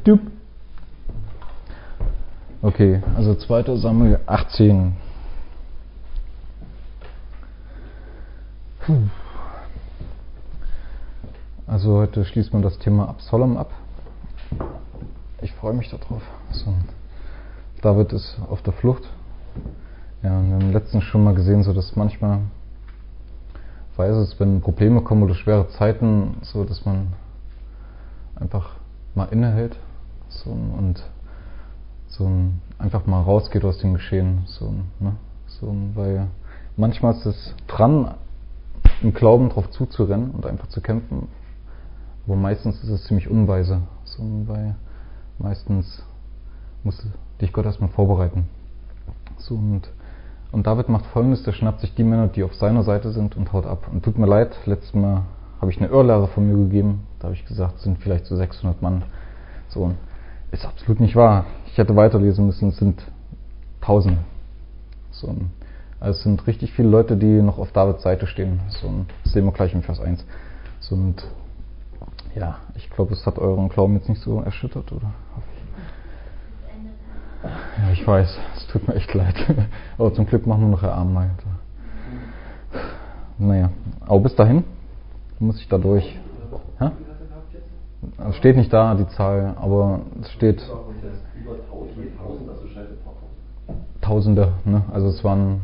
Okay, also 2. Samuel 18. Also heute schließt man das Thema Absalom ab. Ich freue mich darauf. So, David ist auf der Flucht. Ja, wir haben letztens schon mal gesehen, so dass manchmal weiß es, wenn Probleme kommen oder schwere Zeiten, so dass man einfach mal innehält und einfach mal rausgeht aus dem Geschehen. Weil manchmal ist es dran, im Glauben drauf zuzurennen und einfach zu kämpfen. Aber meistens ist es ziemlich unweise. Weil meistens muss dich Gott erstmal vorbereiten. Und David macht Folgendes: Der schnappt sich die Männer, die auf seiner Seite sind, und haut ab. Und tut mir leid, letztes Mal habe ich eine Irrlehre von mir gegeben. Da habe ich gesagt, es sind vielleicht so 600 Mann. Ist absolut nicht wahr. Ich hätte weiterlesen müssen, es sind Tausende. Also es sind richtig viele Leute, die noch auf Davids Seite stehen. Das sehen wir gleich im Vers 1. Ich glaube, es hat euren Glauben jetzt nicht so erschüttert, oder? Ja, ich weiß, es tut mir echt leid. Aber zum Glück machen wir noch ein Abendmahl. Naja, aber bis dahin muss ich da durch. Hä? Es steht nicht da, die Zahl, aber es steht Tausende, ne? Also es waren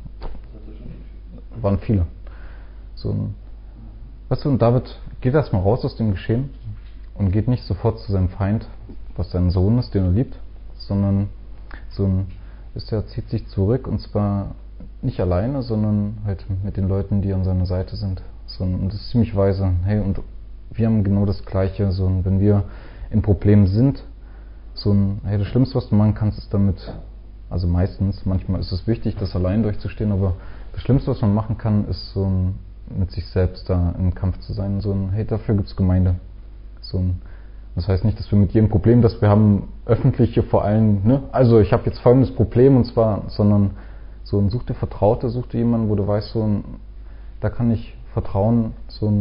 viele. Und David geht erstmal raus aus dem Geschehen und geht nicht sofort zu seinem Feind, was sein Sohn ist, den er liebt, sondern er zieht sich zurück, und zwar nicht alleine, sondern halt mit den Leuten, die an seiner Seite sind. Und das ist ziemlich weise. Hey, und wir haben genau das Gleiche. Wenn wir in Problemen sind, das Schlimmste, was du machen kannst, ist damit, also manchmal ist es wichtig, das allein durchzustehen, aber das Schlimmste, was man machen kann, ist mit sich selbst da im Kampf zu sein. Hey, dafür gibt's Gemeinde. Das heißt nicht, dass wir mit jedem Problem, das wir haben, öffentlich hier vor allen, ne? Also ich habe jetzt folgendes Problem, und zwar, sondern such dir Vertraute, such dir jemanden, wo du weißt, da kann ich vertrauen,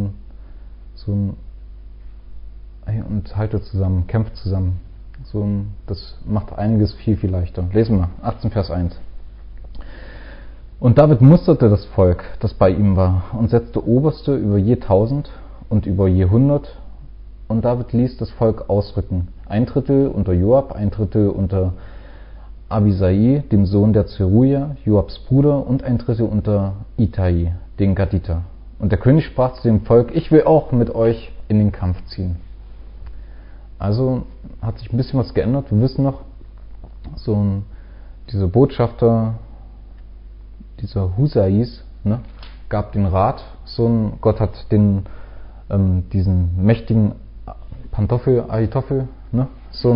hey, und halte zusammen, kämpft zusammen. Das macht einiges viel, viel leichter. Lesen wir 18 Vers 1. Und David musterte das Volk, das bei ihm war, und setzte Oberste über je 1000 und über je 100. Und David ließ das Volk ausrücken. 1/3 unter Joab, 1/3 unter Abisai, dem Sohn der Zeruja, Joabs Bruder, und 1/3 unter Itai, den Gaditer. Und der König sprach zu dem Volk: Ich will auch mit euch in den Kampf ziehen. Also hat sich ein bisschen was geändert. Wir wissen noch, dieser Botschafter, dieser Husais, ne, gab den Rat, Gott hat diesen mächtigen Ahitophel, ne,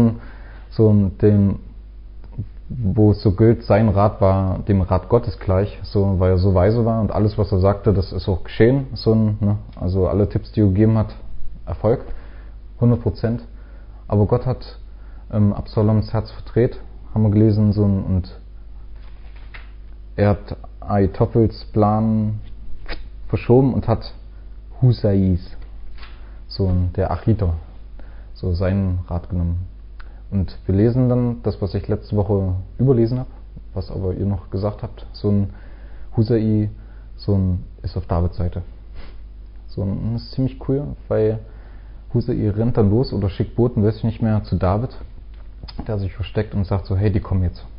wo es so gilt, sein Rat war dem Rat Gottes gleich, weil er so weise war, und alles, was er sagte, das ist auch geschehen. Also alle Tipps, die er gegeben hat, Erfolg, 100%. Aber Gott hat Absaloms Herz verdreht, haben wir gelesen, und er hat Ahitophels Plan verschoben und hat Husais, der Achiter, seinen Rat genommen. Und wir lesen dann das, was ich letzte Woche überlesen habe, was aber ihr noch gesagt habt. Husai, ist auf Davids Seite. Das ist ziemlich cool, weil Husai rennt dann los oder schickt Boten, weiß ich nicht mehr, zu David, der sich versteckt und sagt hey, die kommen jetzt.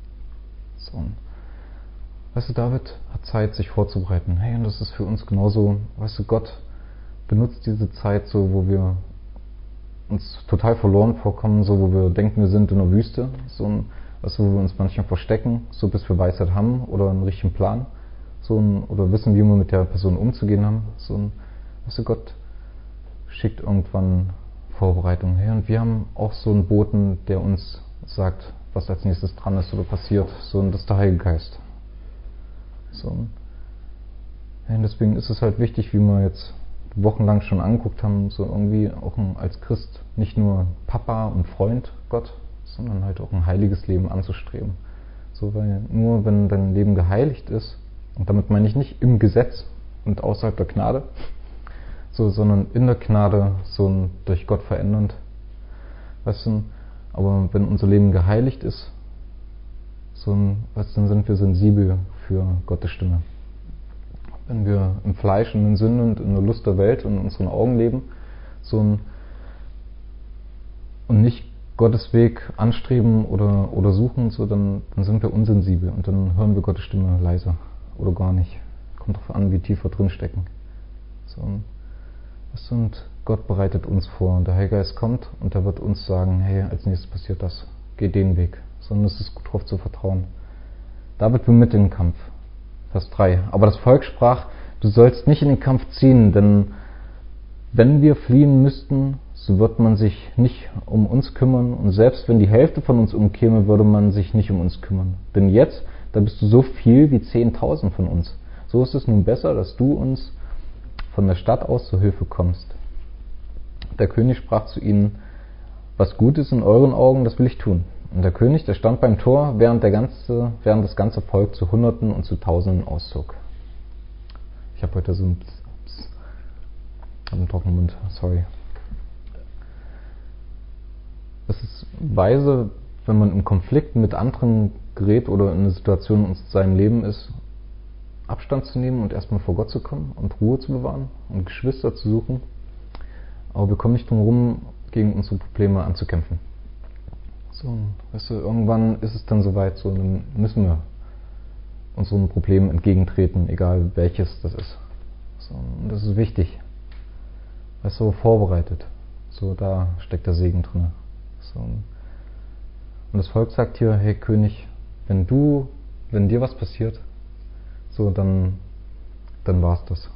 Weißt du, David hat Zeit, sich vorzubereiten. Hey, und das ist für uns genauso. Weißt du, Gott benutzt diese Zeit wo wir uns total verloren vorkommen, wo wir denken, wir sind in der Wüste, wo wir uns manchmal verstecken, bis wir Weisheit haben oder einen richtigen Plan, oder wissen, wie wir mit der Person umzugehen haben. Weißt du, Gott schickt irgendwann Vorbereitung. Hey, und wir haben auch einen Boten, der uns sagt, was als nächstes dran ist oder passiert. Das ist der Heilige Geist. Ja, und deswegen ist es halt wichtig, wie wir jetzt wochenlang schon angeguckt haben, irgendwie auch als Christ nicht nur Papa und Freund Gott, sondern halt auch ein heiliges Leben anzustreben. Weil nur wenn dein Leben geheiligt ist, und damit meine ich nicht im Gesetz und außerhalb der Gnade, sondern in der Gnade, durch Gott verändernd, Weißt du, aber wenn unser Leben geheiligt ist, dann sind wir sensibel für Gottes Stimme. Wenn wir im Fleisch und in Sünde und in der Lust der Welt und in unseren Augen leben, und nicht Gottes Weg anstreben oder suchen, dann sind wir unsensibel und dann hören wir Gottes Stimme leise oder gar nicht. Kommt darauf an, wie tief wir drin stecken. Und Gott bereitet uns vor und der Heilige Geist kommt und er wird uns sagen, hey, als nächstes passiert das, geh den Weg. Sondern es ist gut darauf zu vertrauen. David bemüht den Kampf. Vers 3. Aber das Volk sprach, du sollst nicht in den Kampf ziehen, denn wenn wir fliehen müssten, so wird man sich nicht um uns kümmern und selbst wenn die Hälfte von uns umkäme, würde man sich nicht um uns kümmern. Denn jetzt, da bist du so viel wie 10.000 von uns. So ist es nun besser, dass du uns von der Stadt aus zur Hilfe kommst. Der König sprach zu ihnen, was gut ist in euren Augen, das will ich tun. Und der König, der stand beim Tor, während das ganze Volk zu Hunderten und zu Tausenden auszog. Ich habe heute so einen trockenen Mund, sorry. Es ist weise, wenn man im Konflikt mit anderen gerät oder in einer Situation in seinem Leben ist, Abstand zu nehmen und erstmal vor Gott zu kommen und Ruhe zu bewahren und Geschwister zu suchen. Aber wir kommen nicht drum herum, gegen unsere Probleme anzukämpfen. Irgendwann ist es dann soweit, dann müssen wir unseren Problemen entgegentreten, egal welches das ist. Und das ist wichtig. Vorbereitet. Da steckt der Segen drin. Und das Volk sagt hier, hey König, wenn dir was passiert, dann war's das.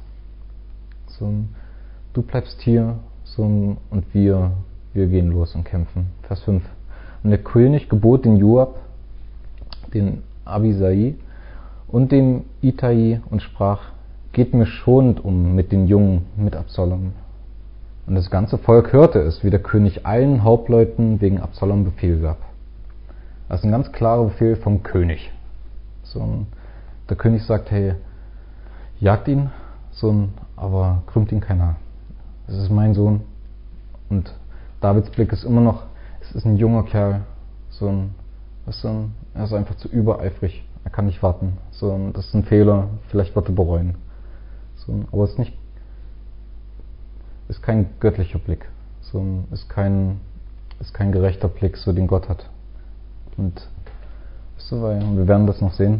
Du bleibst hier, und wir gehen los und kämpfen. Vers 5. Und der König gebot den Joab, den Abisai und dem Itai und sprach, geht mir schonend um mit den Jungen, mit Absalom. Und das ganze Volk hörte es, wie der König allen Hauptleuten wegen Absalom Befehl gab. Das ist ein ganz klarer Befehl vom König. Der König sagt, hey, jagt ihn, aber krümmt ihn keiner. Es ist mein Sohn. Und Davids Blick ist immer noch, es ist ein junger Kerl. Er ist einfach zu übereifrig. Er kann nicht warten. Das ist ein Fehler, vielleicht wird er bereuen. Aber es ist kein göttlicher Blick. Ist kein gerechter Blick, den Gott hat. Und wir werden das noch sehen.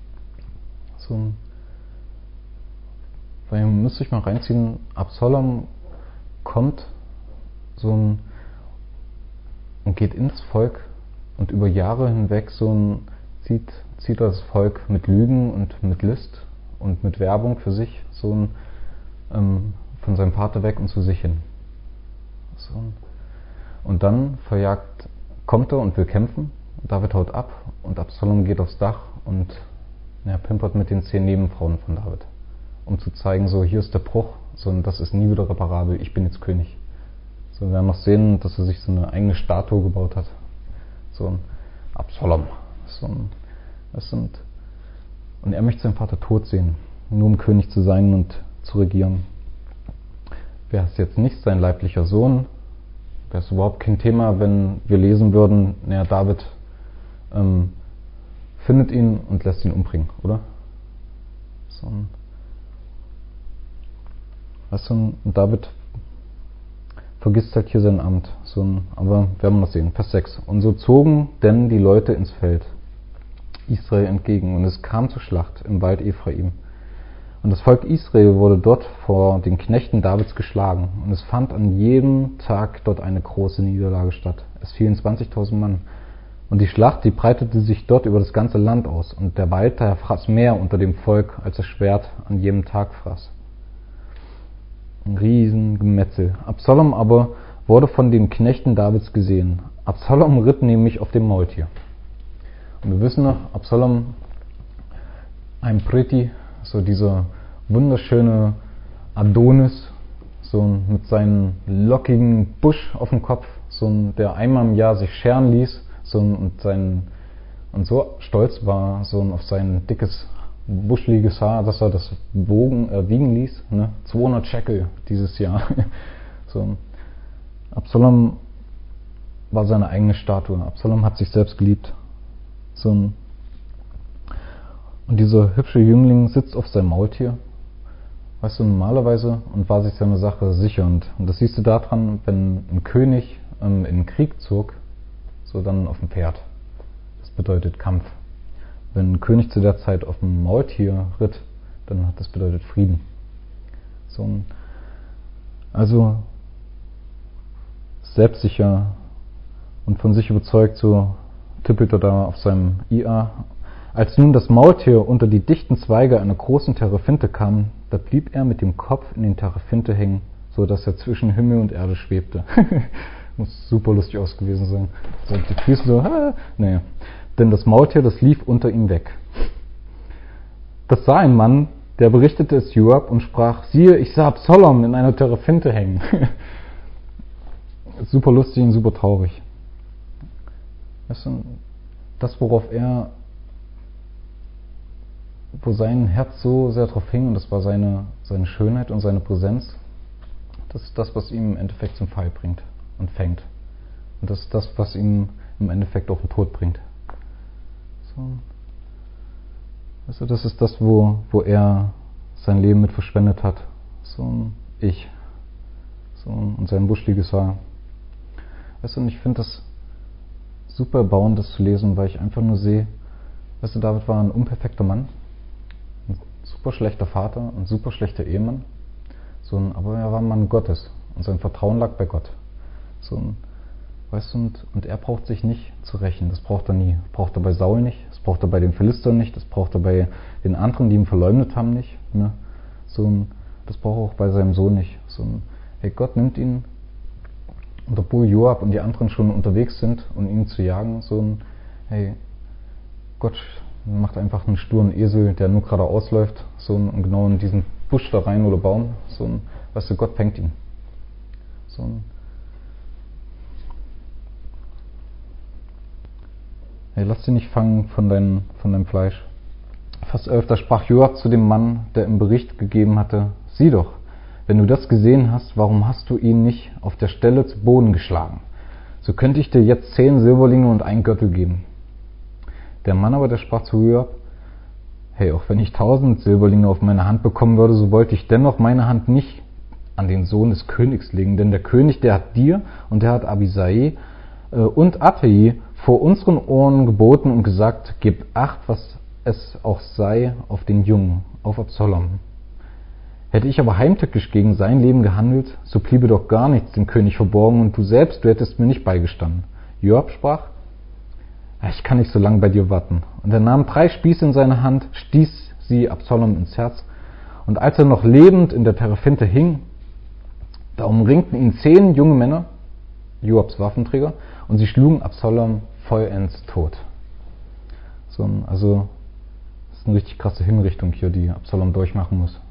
Weil ihr müsst euch mal reinziehen, Absalom kommt und geht ins Volk und über Jahre hinweg zieht das Volk mit Lügen und mit List und mit Werbung für sich von seinem Vater weg und zu sich hin. Und dann kommt er und will kämpfen. David haut ab und Absalom geht aufs Dach und pimpert mit den 10 Nebenfrauen von David, um zu zeigen, hier ist der Bruch, das ist nie wieder reparabel, ich bin jetzt König. Wir werden noch sehen, dass er sich eine eigene Statue gebaut hat. Absalom. Und er möchte seinen Vater tot sehen, nur um König zu sein und zu regieren. Wäre es jetzt nicht sein leiblicher Sohn, wäre es überhaupt kein Thema, wenn wir lesen würden, David findet ihn und lässt ihn umbringen, oder? Und David vergisst hier sein Amt. Aber werden wir noch sehen. Vers 6. Und so zogen denn die Leute ins Feld Israel entgegen und es kam zur Schlacht im Wald Ephraim. Und das Volk Israel wurde dort vor den Knechten Davids geschlagen. Und es fand an jedem Tag dort eine große Niederlage statt. Es fielen 20.000 Mann. Und die Schlacht, die breitete sich dort über das ganze Land aus. Und der Wald, der fraß mehr unter dem Volk, als das Schwert an jedem Tag fraß. Ein Riesengemetzel. Absalom aber wurde von den Knechten Davids gesehen. Absalom ritt nämlich auf dem Maultier. Und wir wissen noch, Absalom, ein Pretty, dieser wunderschöne Adonis, mit seinem lockigen Busch auf dem Kopf, der einmal im Jahr sich scheren ließ, und so stolz war, auf sein dickes, buschliges Haar, dass er das wiegen ließ, 200 Shekel dieses Jahr. Absalom war seine eigene Statue. Absalom hat sich selbst geliebt. Und dieser hübsche Jüngling sitzt auf seinem Maultier, weißt du, normalerweise, und war sich seiner Sache sicher. Und das siehst du daran, wenn ein König in den Krieg zog, so dann auf dem Pferd. Das bedeutet Kampf. Wenn ein König zu der Zeit auf dem Maultier ritt, dann hat das bedeutet Frieden. Also selbstsicher und von sich überzeugt, so tippelt er da auf seinem IA. Als nun das Maultier unter die dichten Zweige einer großen Terebinte kam, da blieb er mit dem Kopf in den Terebinte hängen, so dass er zwischen Himmel und Erde schwebte. Muss super lustig aus gewesen sein. So, die Füße so, naja. Denn das Maultier, das lief unter ihm weg. Das sah ein Mann, der berichtete es Joab und sprach, siehe, ich sah Absalom in einer Terebinte hängen. Super lustig und super traurig. Weißt du, das, wo sein Herz so sehr drauf hing, und das war seine Schönheit und seine Präsenz, das ist das, was ihm im Endeffekt zum Fall bringt und fängt. Und das ist das, was ihm im Endeffekt auch den Tod bringt. So. Also das ist das, wo er sein Leben mit verschwendet hat. So ein Ich. So, und sein buschliges Haar. Weißt du, und ich finde das super erbauend, das zu lesen, weil ich einfach nur sehe, weißt du, David war ein unperfekter Mann, ein super schlechter Vater, ein super schlechter Ehemann, aber er war ein Mann Gottes und sein Vertrauen lag bei Gott. Weißt du, und er braucht sich nicht zu rächen, das braucht er nie. Das braucht er bei Saul nicht, das braucht er bei den Philistern nicht, das braucht er bei den anderen, die ihn verleumdet haben, nicht. Ne? Das braucht er auch bei seinem Sohn nicht. Hey, Gott nimmt ihn, und obwohl Joab und die anderen schon unterwegs sind, um ihn zu jagen, hey, Gott macht einfach einen sturen Esel, der nur gerade ausläuft, und genau in diesen Busch da rein oder Baum, weißt du, Gott fängt ihn. Hey, lass dich nicht fangen von deinem Fleisch. Vers 11, da sprach Joab zu dem Mann, der im Bericht gegeben hatte, sieh doch, wenn du das gesehen hast, warum hast du ihn nicht auf der Stelle zu Boden geschlagen? So könnte ich dir jetzt 10 Silberlinge und einen Gürtel geben. Der Mann aber, der sprach zu Joab, hey, auch wenn ich 1000 Silberlinge auf meine Hand bekommen würde, so wollte ich dennoch meine Hand nicht an den Sohn des Königs legen, denn der König, der hat dir und der hat Abisai und Attai vor unseren Ohren geboten und gesagt, gib Acht, was es auch sei, auf den Jungen, auf Absalom. Hätte ich aber heimtückisch gegen sein Leben gehandelt, so bliebe doch gar nichts dem König verborgen und du selbst, du hättest mir nicht beigestanden. Joab sprach, ich kann nicht so lange bei dir warten. Und er nahm 3 Spieße in seine Hand, stieß sie Absalom ins Herz. Und als er noch lebend in der Terebinte hing, da umringten ihn 10 junge Männer, Joabs Waffenträger, und sie schlugen Absalom vollends tot. Also, das ist eine richtig krasse Hinrichtung hier, die Absalom durchmachen muss.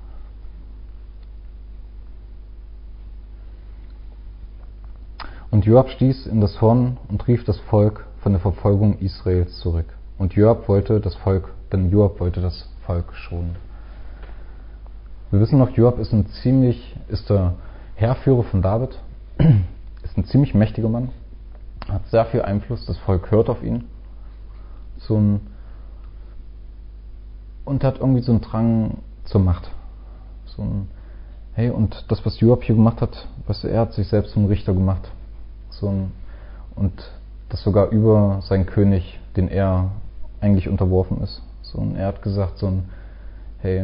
Und Joab stieß in das Horn und rief das Volk von der Verfolgung Israels zurück. Und Joab wollte das Volk schonen. Wir wissen noch, Joab ist der Heerführer von David, ist ein ziemlich mächtiger Mann, hat sehr viel Einfluss, das Volk hört auf ihn. Und hat irgendwie so einen Drang zur Macht. Hey, und das, was Joab hier gemacht hat, weißt du, er hat sich selbst zum Richter gemacht. Und das sogar über seinen König, den er eigentlich unterworfen ist. Und er hat gesagt, hey,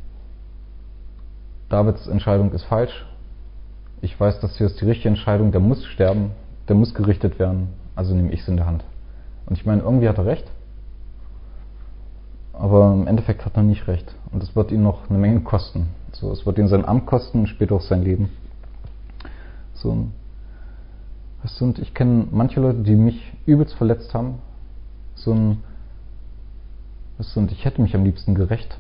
Davids Entscheidung ist falsch. Ich weiß, das hier ist die richtige Entscheidung, der muss sterben, der muss gerichtet werden, also nehme ich es in der Hand. Und ich meine, irgendwie hat er recht. Aber im Endeffekt hat er nicht recht. Und es wird ihn noch eine Menge kosten. Es wird ihn sein Amt kosten und später auch sein Leben. Und ich kenne manche Leute, die mich übelst verletzt haben. Und ich hätte mich am liebsten gerächt.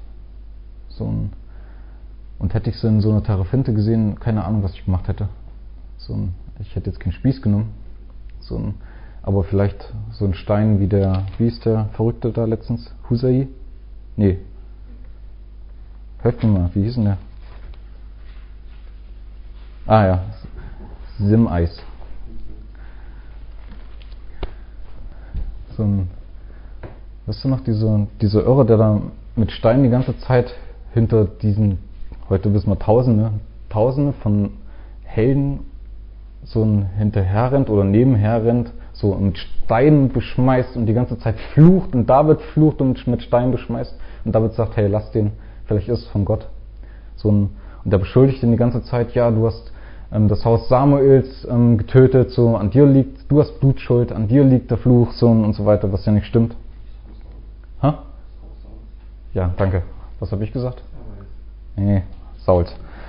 Und hätte ich sie in so einer Terebinte gesehen, keine Ahnung, was ich gemacht hätte. Ich hätte jetzt keinen Spieß genommen. Aber vielleicht so ein Stein wie ist der Verrückte da letztens? Husai? Nee. Helft mir mal, wie hieß denn der? Ah ja, Simeis. So ein, weißt du noch, diese Irre, der da mit Steinen die ganze Zeit hinter diesen, heute wissen wir Tausende von Helden so ein hinterher rennt oder nebenher rennt, so mit Steinen beschmeißt und die ganze Zeit flucht und David flucht und mit Steinen beschmeißt und David sagt, hey, lass den, vielleicht ist es von Gott. Und der beschuldigt ihn die ganze Zeit, ja, du hast das Haus Samuels getötet, so an dir liegt, du hast Blutschuld, an dir liegt der Fluch, so und so weiter, was ja nicht stimmt. Ha? Ja, danke. Was habe ich gesagt? Nee, Sauls.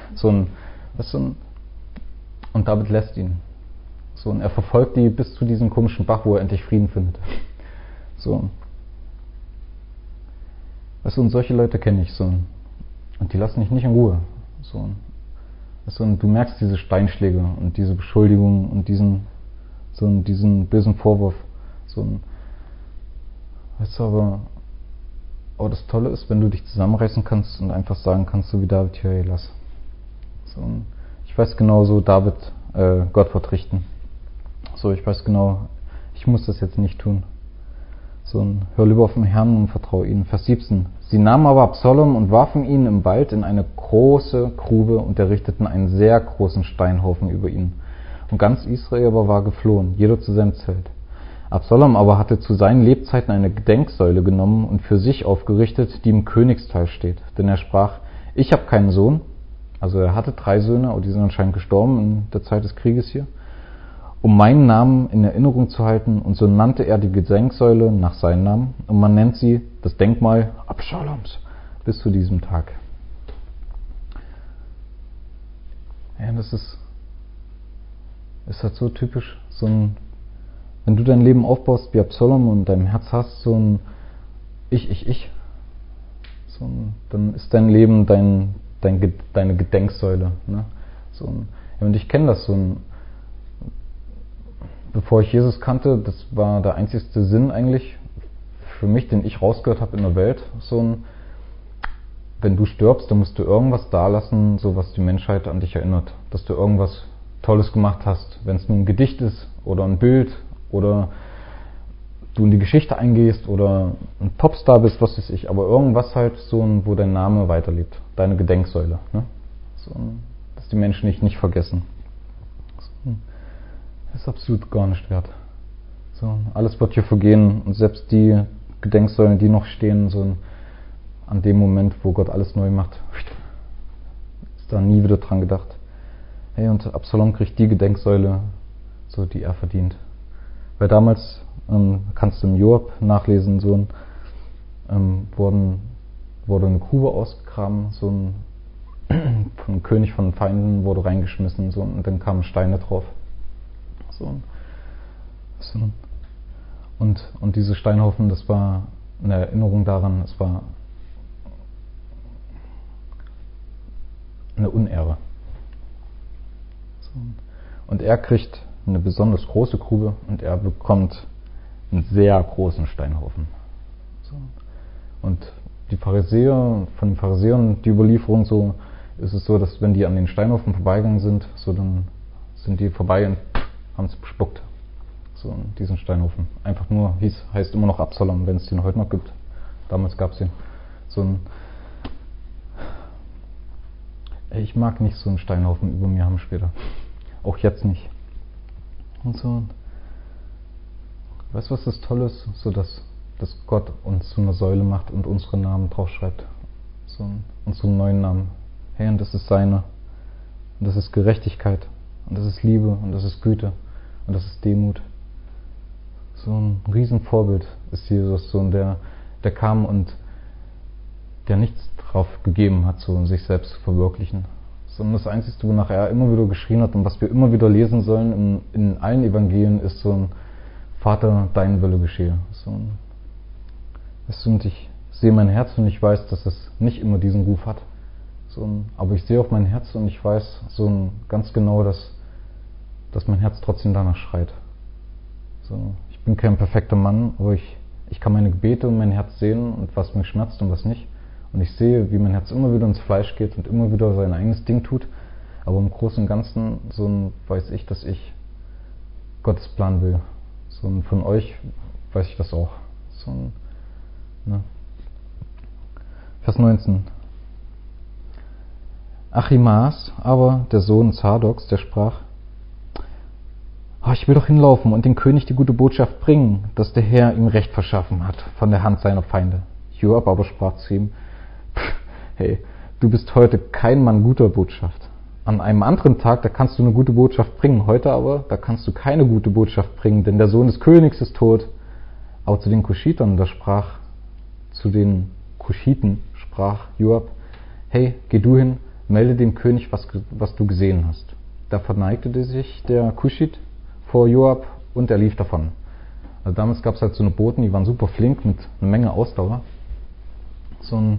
Und David lässt ihn. So, und er verfolgt die bis zu diesem komischen Bach, wo er endlich Frieden findet. So. Weißt du, und solche Leute kenne ich so. Und die lassen dich nicht in Ruhe. So. Weißt du, und du merkst diese Steinschläge und diese Beschuldigungen und diesen bösen Vorwurf. So. Weißt du, aber das Tolle ist, wenn du dich zusammenreißen kannst und einfach sagen kannst, so wie David, hey, lass. So. Ich weiß genau, so David Gott vertrichten. So, ich weiß genau, ich muss das jetzt nicht tun. So, hör lieber auf den Herrn und vertraue ihm. Vers 17. Sie nahmen aber Absalom und warfen ihn im Wald in eine große Grube und errichteten einen sehr großen Steinhaufen über ihn. Und ganz Israel aber war geflohen, jeder zu seinem Zelt. Absalom aber hatte zu seinen Lebzeiten eine Gedenksäule genommen und für sich aufgerichtet, die im Königsteil steht. Denn er sprach, ich habe keinen Sohn. Also er hatte 3 Söhne, aber die sind anscheinend gestorben in der Zeit des Krieges hier. Um meinen Namen in Erinnerung zu halten, und so nannte er die Gedenksäule nach seinem Namen, und man nennt sie das Denkmal Absaloms bis zu diesem Tag. Ja, das ist halt so typisch, wenn du dein Leben aufbaust wie Absalom und in deinem Herz hast so ein Ich, dann ist dein Leben deine Gedenksäule. Ne? Und ich kenne das bevor ich Jesus kannte, das war der einzigste Sinn eigentlich für mich, den ich rausgehört habe in der Welt. Wenn du stirbst, dann musst du irgendwas dalassen, so was die Menschheit an dich erinnert. Dass du irgendwas Tolles gemacht hast. Wenn es nur ein Gedicht ist oder ein Bild oder du in die Geschichte eingehst oder ein Popstar bist, was weiß ich. Aber irgendwas halt wo dein Name weiterlebt. Deine Gedenksäule. Ne? Dass die Menschen dich nicht vergessen. Das ist absolut gar nicht wert. Alles wird hier vergehen und selbst die Gedenksäulen, die noch stehen, an dem Moment, wo Gott alles neu macht, ist da nie wieder dran gedacht. Hey, und Absalom kriegt die Gedenksäule, die er verdient. Weil damals, kannst du im Joab nachlesen, wurde eine Grube ausgegraben, von einem König von Feinden wurde reingeschmissen, und dann kamen Steine drauf. Und diese Steinhaufen, das war eine Erinnerung daran, es war eine Unehre. Und er kriegt eine besonders große Grube und er bekommt einen sehr großen Steinhaufen. Und von den Pharisäern, die Überlieferung ist es so, dass wenn die an den Steinhaufen vorbeigegangen sind, dann sind die vorbei und haben es bespuckt. Diesen Steinhaufen. Einfach nur, heißt immer noch Absalom, wenn es den heute noch gibt. Damals gab es ihn. Ich mag nicht so einen Steinhaufen über mir haben später. Auch jetzt nicht. Und weißt du, was das Tolle ist? Dass Gott uns zu einer Säule macht und unsere Namen draufschreibt. Unseren neuen Namen. Hey, und das ist seine. Und das ist Gerechtigkeit. Und das ist Liebe. Und das ist Güte. Und das ist Demut. Ein Riesenvorbild ist Jesus, der kam und der nichts drauf gegeben hat, sich selbst zu verwirklichen. Sondern das Einzige, wonach er immer wieder geschrien hat und was wir immer wieder lesen sollen in allen Evangelien, ist Vater, dein Wille geschehe. Und ich sehe mein Herz und ich weiß, dass es nicht immer diesen Ruf hat. Aber ich sehe auf mein Herz und ich weiß ganz genau, dass mein Herz trotzdem danach schreit. Ich bin kein perfekter Mann, aber ich kann meine Gebete und mein Herz sehen und was mich schmerzt und was nicht. Und ich sehe, wie mein Herz immer wieder ins Fleisch geht und immer wieder sein eigenes Ding tut. Aber im Großen und Ganzen weiß ich, dass ich Gottes Plan will. Von euch weiß ich das auch. So, ne? Vers 19. Achimaas, aber der Sohn Zadoks, der sprach: Ich will doch hinlaufen und dem König die gute Botschaft bringen, dass der Herr ihm Recht verschaffen hat von der Hand seiner Feinde. Joab aber sprach zu ihm: Hey, du bist heute kein Mann guter Botschaft. An einem anderen Tag, da kannst du eine gute Botschaft bringen. Heute aber, da kannst du keine gute Botschaft bringen, denn der Sohn des Königs ist tot. Aber zu den Kuschitern, zu den Kuschiten sprach Joab: Hey, geh du hin, melde dem König, was du gesehen hast. Da verneigte sich der Kuschit vor Joab und er lief davon. Also damals gab es halt so eine Boten, die waren super flink mit einer Menge Ausdauer. So ein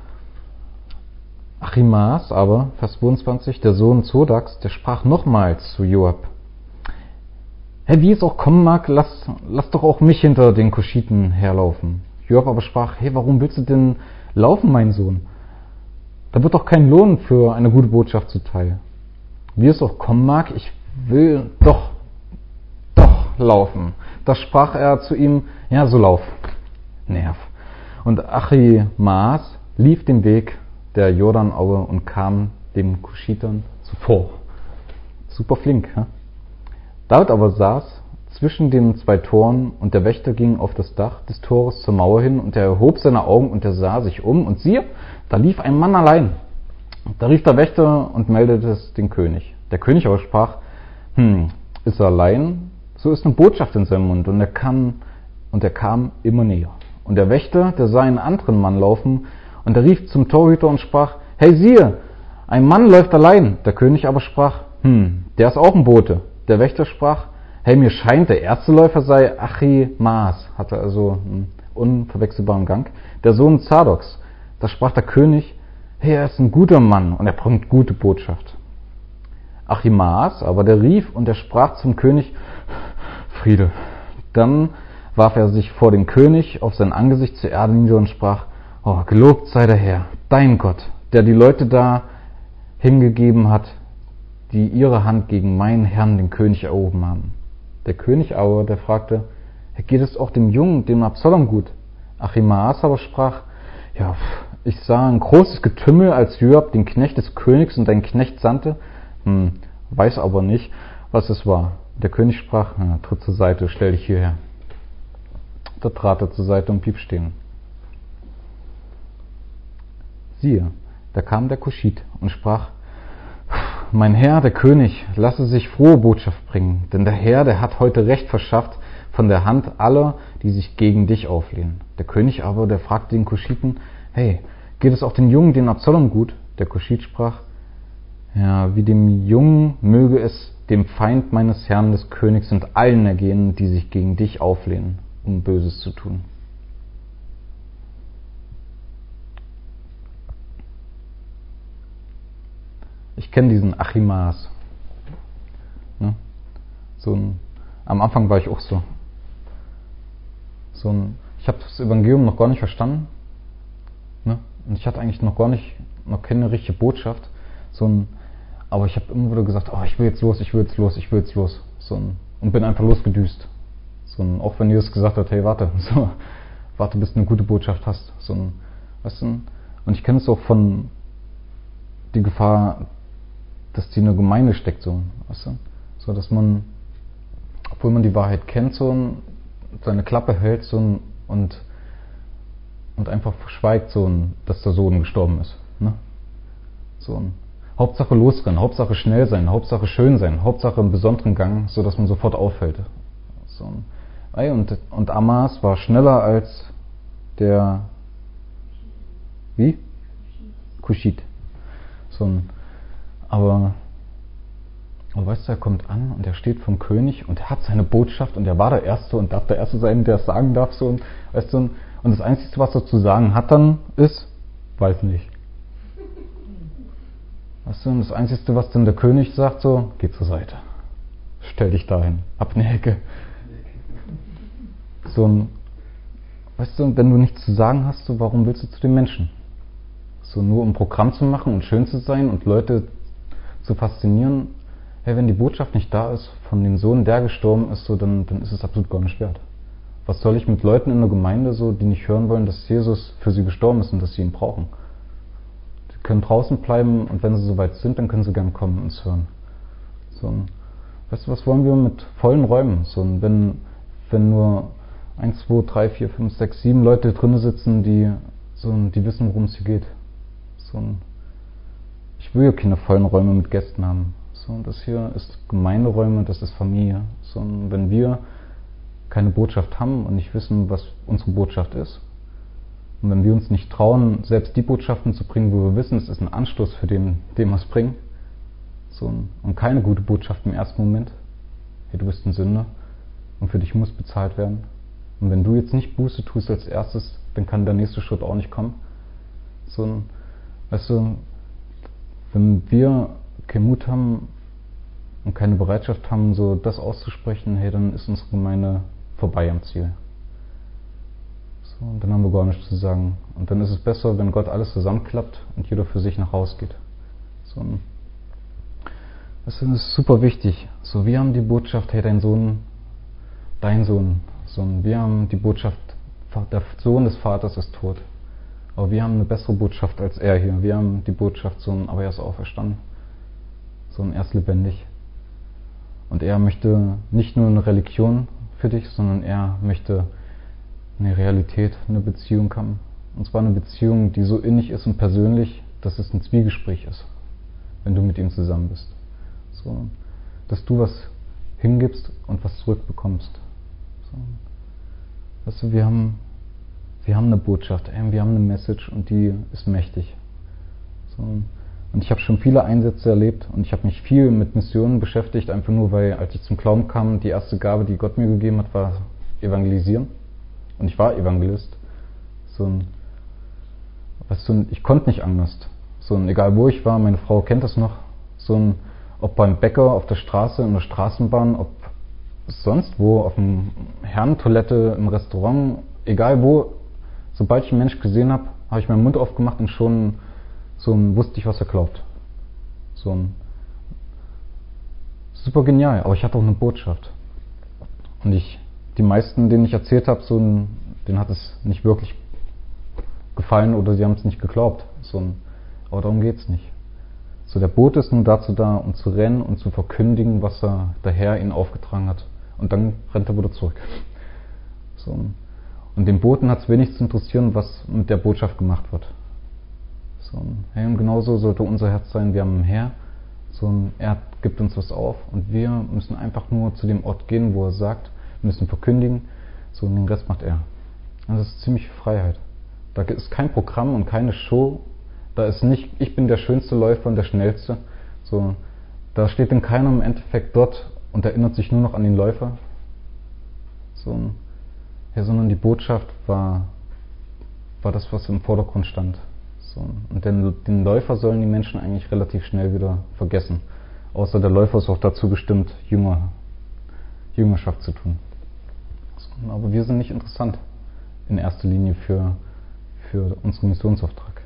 Achimaas aber, Vers 22, der Sohn Zodaks, der sprach nochmals zu Joab: Hey, wie es auch kommen mag, lass doch auch mich hinter den Kuschiten herlaufen. Joab aber sprach: Hey, warum willst du denn laufen, mein Sohn? Da wird doch kein Lohn für eine gute Botschaft zuteil. Wie es auch kommen mag, ich will doch laufen. Da sprach er zu ihm: Ja, so lauf. Nerv. Und Achimaas lief den Weg der Jordanaue und kam dem Kuschitern zuvor. Super flink, ja? David aber saß zwischen den zwei Toren und der Wächter ging auf das Dach des Tores zur Mauer hin und er erhob seine Augen und er sah sich um und siehe, da lief ein Mann allein. Da rief der Wächter und meldete es dem König. Der König aber sprach: Ist er allein? So ist eine Botschaft in seinem Mund. Und er kam immer näher. Und der Wächter, der sah einen anderen Mann laufen und er rief zum Torhüter und sprach: Hey, siehe, ein Mann läuft allein. Der König aber sprach: der ist auch ein Bote. Der Wächter sprach: Hey, mir scheint, der erste Läufer sei Achimaas, hatte also einen unverwechselbaren Gang, der Sohn Zadoks. Da sprach der König: Hey, er ist ein guter Mann und er bringt gute Botschaft. Achimaas aber, der rief und er sprach zum König: Friede. Dann warf er sich vor den König auf sein Angesicht zur Erde nieder und sprach: Gelobt sei der Herr, dein Gott, der die Leute da hingegeben hat, die ihre Hand gegen meinen Herrn, den König, erhoben haben. Der König aber, der fragte: Geht es auch dem Jungen, dem Absalom, gut? Achimaas aber sprach: Ja, ich sah ein großes Getümmel, als Joab den Knecht des Königs und dein Knecht sandte, weiß aber nicht, was es war. Der König sprach: Tritt zur Seite, stell dich hierher. Da trat er zur Seite und blieb stehen. Siehe, da kam der Kuschit und sprach: Mein Herr, der König, lasse sich frohe Botschaft bringen, denn der Herr, der hat heute Recht verschafft von der Hand aller, die sich gegen dich auflehnen. Der König aber, der fragte den Kuschiten: Hey, geht es auch den Jungen, den Absalom, gut? Der Kuschit sprach: Ja, wie dem Jungen möge es dem Feind meines Herrn des Königs und allen ergehen, die sich gegen dich auflehnen, um Böses zu tun. Ich kenne diesen Achimaas. Ne? Am Anfang war ich auch so. Ich habe das Evangelium noch gar nicht verstanden. Ne? Und ich hatte eigentlich noch keine richtige Botschaft. Aber ich habe immer wieder gesagt: ich will jetzt los. Und bin einfach losgedüst. Auch wenn Jesus gesagt hat: Hey, warte, bis du eine gute Botschaft hast. Weißt du? Und ich kenne es auch von die Gefahr, dass die in der Gemeinde steckt, weißt du? Dass man, obwohl man die Wahrheit kennt, seine Klappe hält und einfach verschweigt, dass der Sohn gestorben ist. Ne? Hauptsache losrennen, Hauptsache schnell sein, Hauptsache schön sein, Hauptsache im besonderen Gang, so dass man sofort auffällt. Und Amas war schneller als der Kuschit. Aber weißt du, er kommt an und er steht vom König und er hat seine Botschaft und er war der Erste und darf der Erste sein, der es sagen darf. Weißt du, und das Einzige, was er zu sagen hat dann ist: Weiß nicht. Weißt du, und das Einzige, was dann der König sagt, geh zur Seite. Stell dich dahin, ab in die Hecke. Weißt du, wenn du nichts zu sagen hast, warum willst du zu den Menschen? Nur um Programm zu machen und schön zu sein und Leute zu faszinieren. Hey, wenn die Botschaft nicht da ist von dem Sohn, der gestorben ist, dann ist es absolut gar nicht wert. Was soll ich mit Leuten in der Gemeinde so, die nicht hören wollen, dass Jesus für sie gestorben ist und dass sie ihn brauchen? Die können draußen bleiben und wenn sie soweit sind, dann können sie gern kommen und uns hören. So, weißt du, was wollen wir mit vollen Räumen? So, wenn nur 1, 2, 3, 4, 5, 6, 7 Leute drinnen sitzen, die wissen, worum es hier geht. So, ich will ja keine vollen Räume mit Gästen haben. So, das hier ist Gemeinderäume, das ist Familie. So, wenn wir keine Botschaft haben und nicht wissen, was unsere Botschaft ist, und wenn wir uns nicht trauen, selbst die Botschaften zu bringen, wo wir wissen, es ist ein Anstoß für den wir es bringen, so, und keine gute Botschaft im ersten Moment, hey, du bist ein Sünder und für dich muss bezahlt werden. Und wenn du jetzt nicht Buße tust als erstes, dann kann der nächste Schritt auch nicht kommen. So, weißt du, wenn wir keinen Mut haben und keine Bereitschaft haben, so das auszusprechen, hey, dann ist unsere Gemeinde vorbei am Ziel. So, und dann haben wir gar nichts zu sagen. Und dann ist es besser, wenn Gott alles zusammenklappt und jeder für sich nach Hause geht. So, das ist super wichtig. So, wir haben die Botschaft, hey, dein Sohn. So, wir haben die Botschaft, der Sohn des Vaters ist tot. Aber wir haben eine bessere Botschaft als er hier. Wir haben die Botschaft, aber er ist auferstanden. Er ist lebendig. Und er möchte nicht nur eine Religion für dich, sondern er möchte eine Realität, eine Beziehung haben. Und zwar eine Beziehung, die so innig ist und persönlich, dass es ein Zwiegespräch ist, wenn du mit ihm zusammen bist. So, dass du was hingibst und was zurückbekommst. So. Weißt du, wir haben eine Botschaft, wir haben eine Message und die ist mächtig. So. Und ich habe schon viele Einsätze erlebt und ich habe mich viel mit Missionen beschäftigt, einfach nur, weil, als ich zum Glauben kam, die erste Gabe, die Gott mir gegeben hat, war Evangelisieren. Und ich war Evangelist. Ich konnte nicht anders. Egal wo ich war, meine Frau kennt das noch, ob beim Bäcker, auf der Straße, in der Straßenbahn, ob sonst wo, auf dem Herrentoilette, im Restaurant, egal wo, sobald ich einen Mensch gesehen habe, habe ich meinen Mund aufgemacht und schon wusste ich, was er glaubt. Super genial, aber ich hatte auch eine Botschaft. Und die meisten, denen ich erzählt habe, denen hat es nicht wirklich gefallen oder sie haben es nicht geglaubt. Aber darum geht's nicht. Der Bote ist nur dazu da, um zu rennen und zu verkündigen, was der Herr ihnen aufgetragen hat. Und dann rennt er wieder zurück. Und den Boten hat es wenig zu interessieren, was mit der Botschaft gemacht wird. Hey, und genauso sollte unser Herz sein, wir haben einen Herr, er gibt uns was auf und wir müssen einfach nur zu dem Ort gehen, wo er sagt, wir müssen verkündigen, und den Rest macht er. Das ist ziemlich Freiheit. Da ist kein Programm und keine Show, da ist nicht, ich bin der schönste Läufer und der schnellste, da steht dann keiner im Endeffekt dort und erinnert sich nur noch an den Läufer, sondern die Botschaft war das, was im Vordergrund stand. Und den Läufer sollen die Menschen eigentlich relativ schnell wieder vergessen. Außer der Läufer ist auch dazu bestimmt, Jüngerschaft zu tun. Aber wir sind nicht interessant in erster Linie für unseren Missionsauftrag.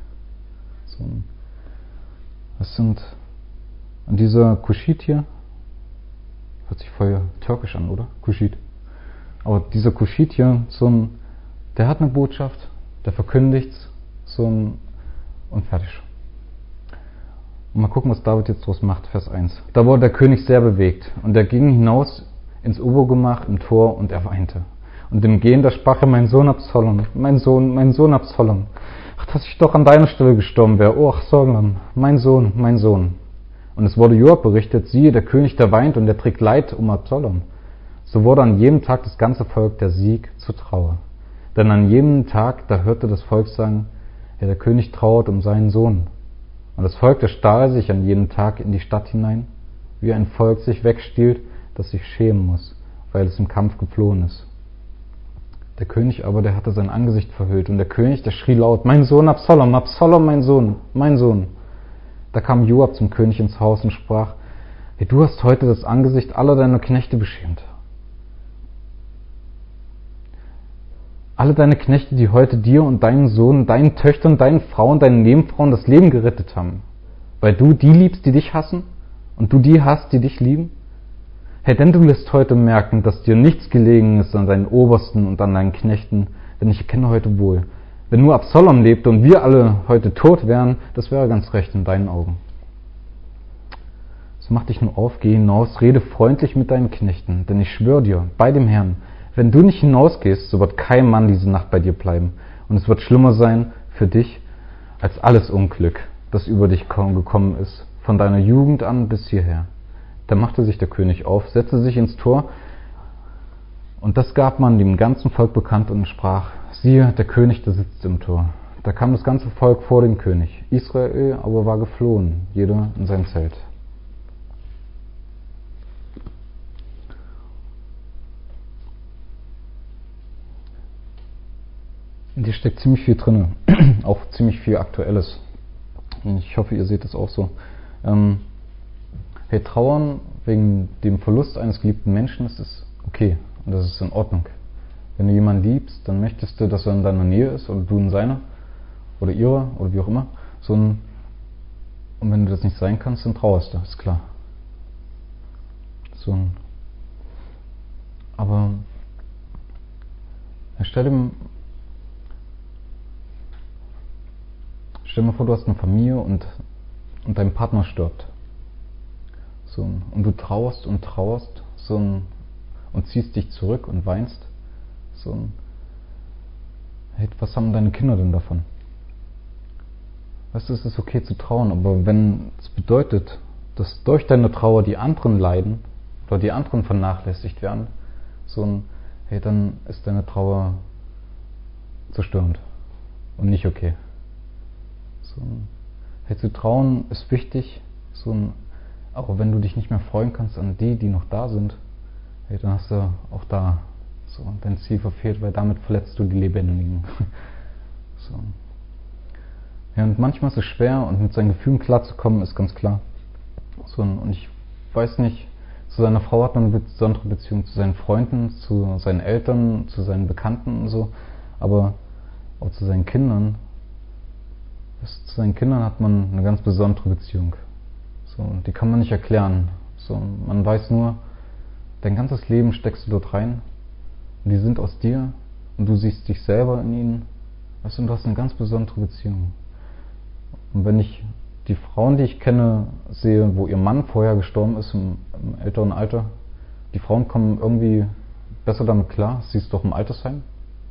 Das sind an dieser Kuschit hier, hört sich voll türkisch an, oder? Kuschit. Aber dieser Kuschit hier, der hat eine Botschaft, der verkündigt's, und fertig. Und mal gucken, was David jetzt draus macht, Vers 1. Da wurde der König sehr bewegt und er ging hinaus ins Obergemach im Tor und er weinte. Und im Gehen, da sprach er, mein Sohn Absalom, mein Sohn Absalom. Ach, dass ich doch an deiner Stelle gestorben wäre, oh Absalom, mein Sohn, mein Sohn. Und es wurde Joab berichtet, siehe, der König, der weint und der trägt Leid um Absalom. So wurde an jedem Tag das ganze Volk der Sieg zur Trauer. Denn an jedem Tag, da hörte das Volk sagen, ja, der König trauert um seinen Sohn. Und das Volk, das stahl sich an jedem Tag in die Stadt hinein, wie ein Volk sich wegstiehlt, das sich schämen muss, weil es im Kampf geflohen ist. Der König aber, der hatte sein Angesicht verhüllt, und der König, der schrie laut, mein Sohn Absalom, Absalom, mein Sohn, mein Sohn. Da kam Joab zum König ins Haus und sprach, hey, du hast heute das Angesicht aller deiner Knechte beschämt. Alle deine Knechte, die heute dir und deinen Sohn, deinen Töchtern, deinen Frauen, deinen Nebenfrauen das Leben gerettet haben, weil du die liebst, die dich hassen, und du die hast, die dich lieben. Hey, denn du wirst heute merken, dass dir nichts gelegen ist an deinen Obersten und an deinen Knechten, denn ich erkenne heute wohl, wenn nur Absalom lebte und wir alle heute tot wären, das wäre ganz recht in deinen Augen. So mach dich nur auf, geh hinaus, rede freundlich mit deinen Knechten, denn ich schwöre dir, bei dem Herrn, wenn du nicht hinausgehst, so wird kein Mann diese Nacht bei dir bleiben. Und es wird schlimmer sein für dich als alles Unglück, das über dich gekommen ist, von deiner Jugend an bis hierher. Da machte sich der König auf, setzte sich ins Tor, und das gab man dem ganzen Volk bekannt und sprach, siehe, der König, der sitzt im Tor. Da kam das ganze Volk vor den König. Israel aber war geflohen, jeder in sein Zelt. Und hier steckt ziemlich viel drin, auch ziemlich viel Aktuelles. Und ich hoffe, ihr seht es auch so. Hey, trauern wegen dem Verlust eines geliebten Menschen, das ist okay und das ist in Ordnung. Wenn du jemanden liebst, dann möchtest du, dass er in deiner Nähe ist oder du in seiner oder ihrer oder wie auch immer. Und wenn du das nicht sein kannst, dann trauerst du, ist klar. Aber stell dir mal vor, du hast eine Familie und dein Partner stirbt. Und du trauerst und ziehst dich zurück und weinst. Hey, was haben deine Kinder denn davon? Weißt du, es ist okay zu trauern, aber wenn es bedeutet, dass durch deine Trauer die anderen leiden oder die anderen vernachlässigt werden, hey, dann ist deine Trauer zerstörend und nicht okay. Hey, zu trauern ist wichtig, auch wenn du dich nicht mehr freuen kannst an die noch da sind, hey, dann hast du auch da dein Ziel verfehlt, weil damit verletzt du die Lebendigen. Ja, und manchmal ist es schwer und mit seinen Gefühlen klarzukommen, ist ganz klar. Und ich weiß nicht, zu seiner Frau hat man eine besondere Beziehung, zu seinen Freunden, zu seinen Eltern, zu seinen Bekannten und so, aber auch zu seinen Kindern. Zu seinen Kindern hat man eine ganz besondere Beziehung. Die kann man nicht erklären. Man weiß nur, dein ganzes Leben steckst du dort rein und die sind aus dir und du siehst dich selber in ihnen. Weißt du, und du hast eine ganz besondere Beziehung. Und wenn ich die Frauen, die ich kenne, sehe, wo ihr Mann vorher gestorben ist im älteren Alter, die Frauen kommen irgendwie besser damit klar. Sie ist doch im Altersheim.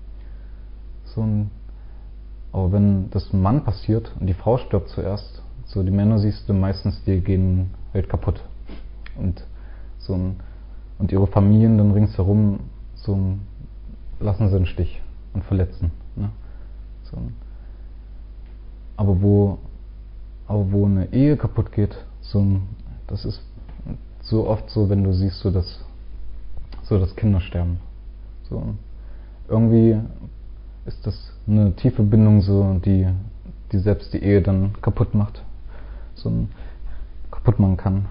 Aber wenn das einem Mann passiert und die Frau stirbt zuerst, die Männer siehst du meistens, die gehen halt kaputt. Und ihre Familien dann ringsherum lassen sie einen Stich und verletzen. Ne? Aber wo eine Ehe kaputt geht, das ist so oft so, wenn du siehst, dass Kinder sterben. Irgendwie ist das eine tiefe Bindung, die selbst die Ehe dann kaputt macht. Kaputt machen kann.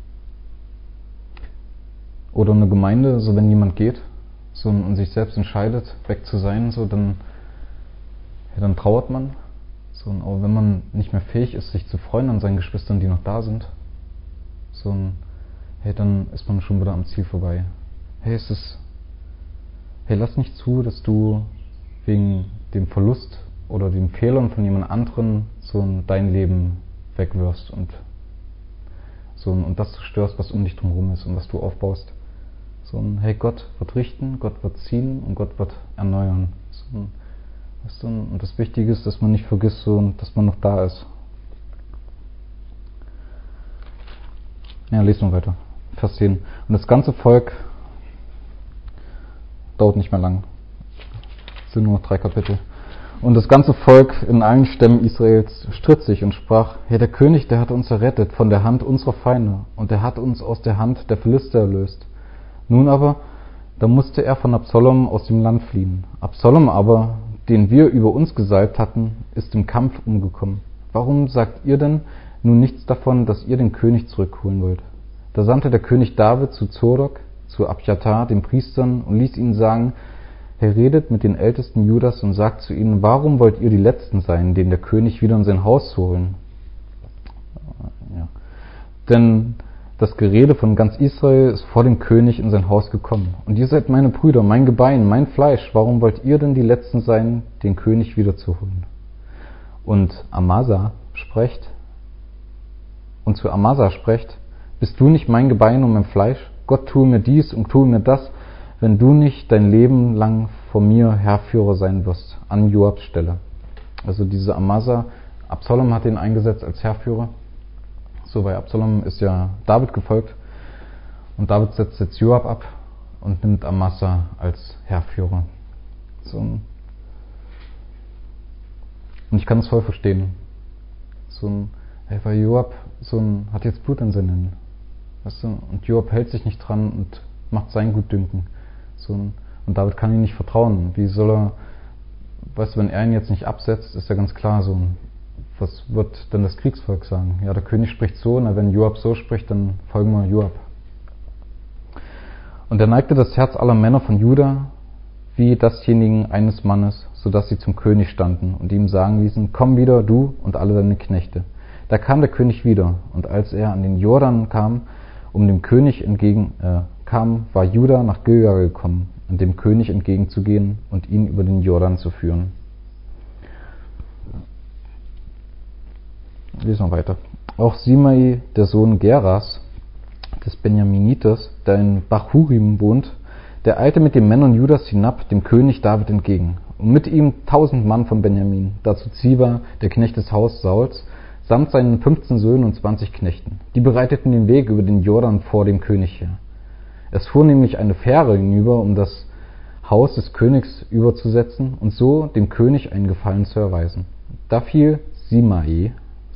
Oder eine Gemeinde, wenn jemand geht und sich selbst entscheidet, weg zu sein, dann trauert man. Aber wenn man nicht mehr fähig ist, sich zu freuen an seinen Geschwistern, die noch da sind, hey, dann ist man schon wieder am Ziel vorbei. Hey, lass nicht zu, dass du wegen dem Verlust oder den Fehlern von jemand anderen dein Leben wegwirfst und das zerstörst, was um dich drumherum ist und was du aufbaust. Hey, Gott wird richten, Gott wird ziehen und Gott wird erneuern. Und das Wichtige ist, dass man nicht vergisst, dass man noch da ist. Ja, lesen wir weiter. Vers 10. Und das ganze Volk dauert nicht mehr lang. Es sind nur noch 3 Kapitel. Und das ganze Volk in allen Stämmen Israels stritt sich und sprach, hey, der König, der hat uns errettet von der Hand unserer Feinde und der hat uns aus der Hand der Philister erlöst. Nun aber, da musste er von Absalom aus dem Land fliehen. Absalom aber, den wir über uns gesalbt hatten, ist im Kampf umgekommen. Warum sagt ihr denn nun nichts davon, dass ihr den König zurückholen wollt? Da sandte der König David zu Zodok, zu Abjatar, den Priestern, und ließ ihnen sagen, Herr, redet mit den Ältesten Judas und sagt zu ihnen, warum wollt ihr die Letzten sein, den der König wieder in sein Haus zu holen? Ja. Denn das Gerede von ganz Israel ist vor dem König in sein Haus gekommen. Und ihr seid meine Brüder, mein Gebein, mein Fleisch. Warum wollt ihr denn die Letzten sein, den König wiederzuholen? Und zu Amasa sprecht, bist du nicht mein Gebein und mein Fleisch? Gott tue mir dies und tue mir das, wenn du nicht dein Leben lang vor mir Heerführer sein wirst, an Joabs Stelle. Also diese Amasa, Absalom hat ihn eingesetzt als Heerführer. So, weil Absalom ist ja David gefolgt und David setzt jetzt Joab ab und nimmt Amasa als Heerführer. So. Und ich kann es voll verstehen. Weil Joab hat jetzt Blut an seinen Händen. Weißt du? Und Joab hält sich nicht dran und macht sein Gutdünken. Und David kann ihm nicht vertrauen. Wie soll er, weißt du, wenn er ihn jetzt nicht absetzt, ist ja ganz klar was wird denn das Kriegsvolk sagen? Ja, der König spricht so, na, wenn Joab so spricht, dann folgen wir Joab. Und er neigte das Herz aller Männer von Juda wie dasjenigen eines Mannes, sodass sie zum König standen und ihm sagen ließen, komm wieder, du und alle deine Knechte. Da kam der König wieder, und als er an den Jordan kam, um dem König entgegenkam, war Juda nach Gilgal gekommen, um dem König entgegenzugehen und ihn über den Jordan zu führen. Lesen wir weiter. Auch Simei, der Sohn Geras, des Benjaminiters, der in Bachurim wohnt, der eilte mit den Männern Judas hinab dem König David entgegen, und mit ihm 1000 Mann von Benjamin, dazu Ziba, der Knecht des Haus Sauls, samt seinen 15 Söhnen und 20 Knechten. Die bereiteten den Weg über den Jordan vor dem König her. Es fuhr nämlich eine Fähre hinüber, um das Haus des Königs überzusetzen und so dem König einen Gefallen zu erweisen. Da fiel Simei,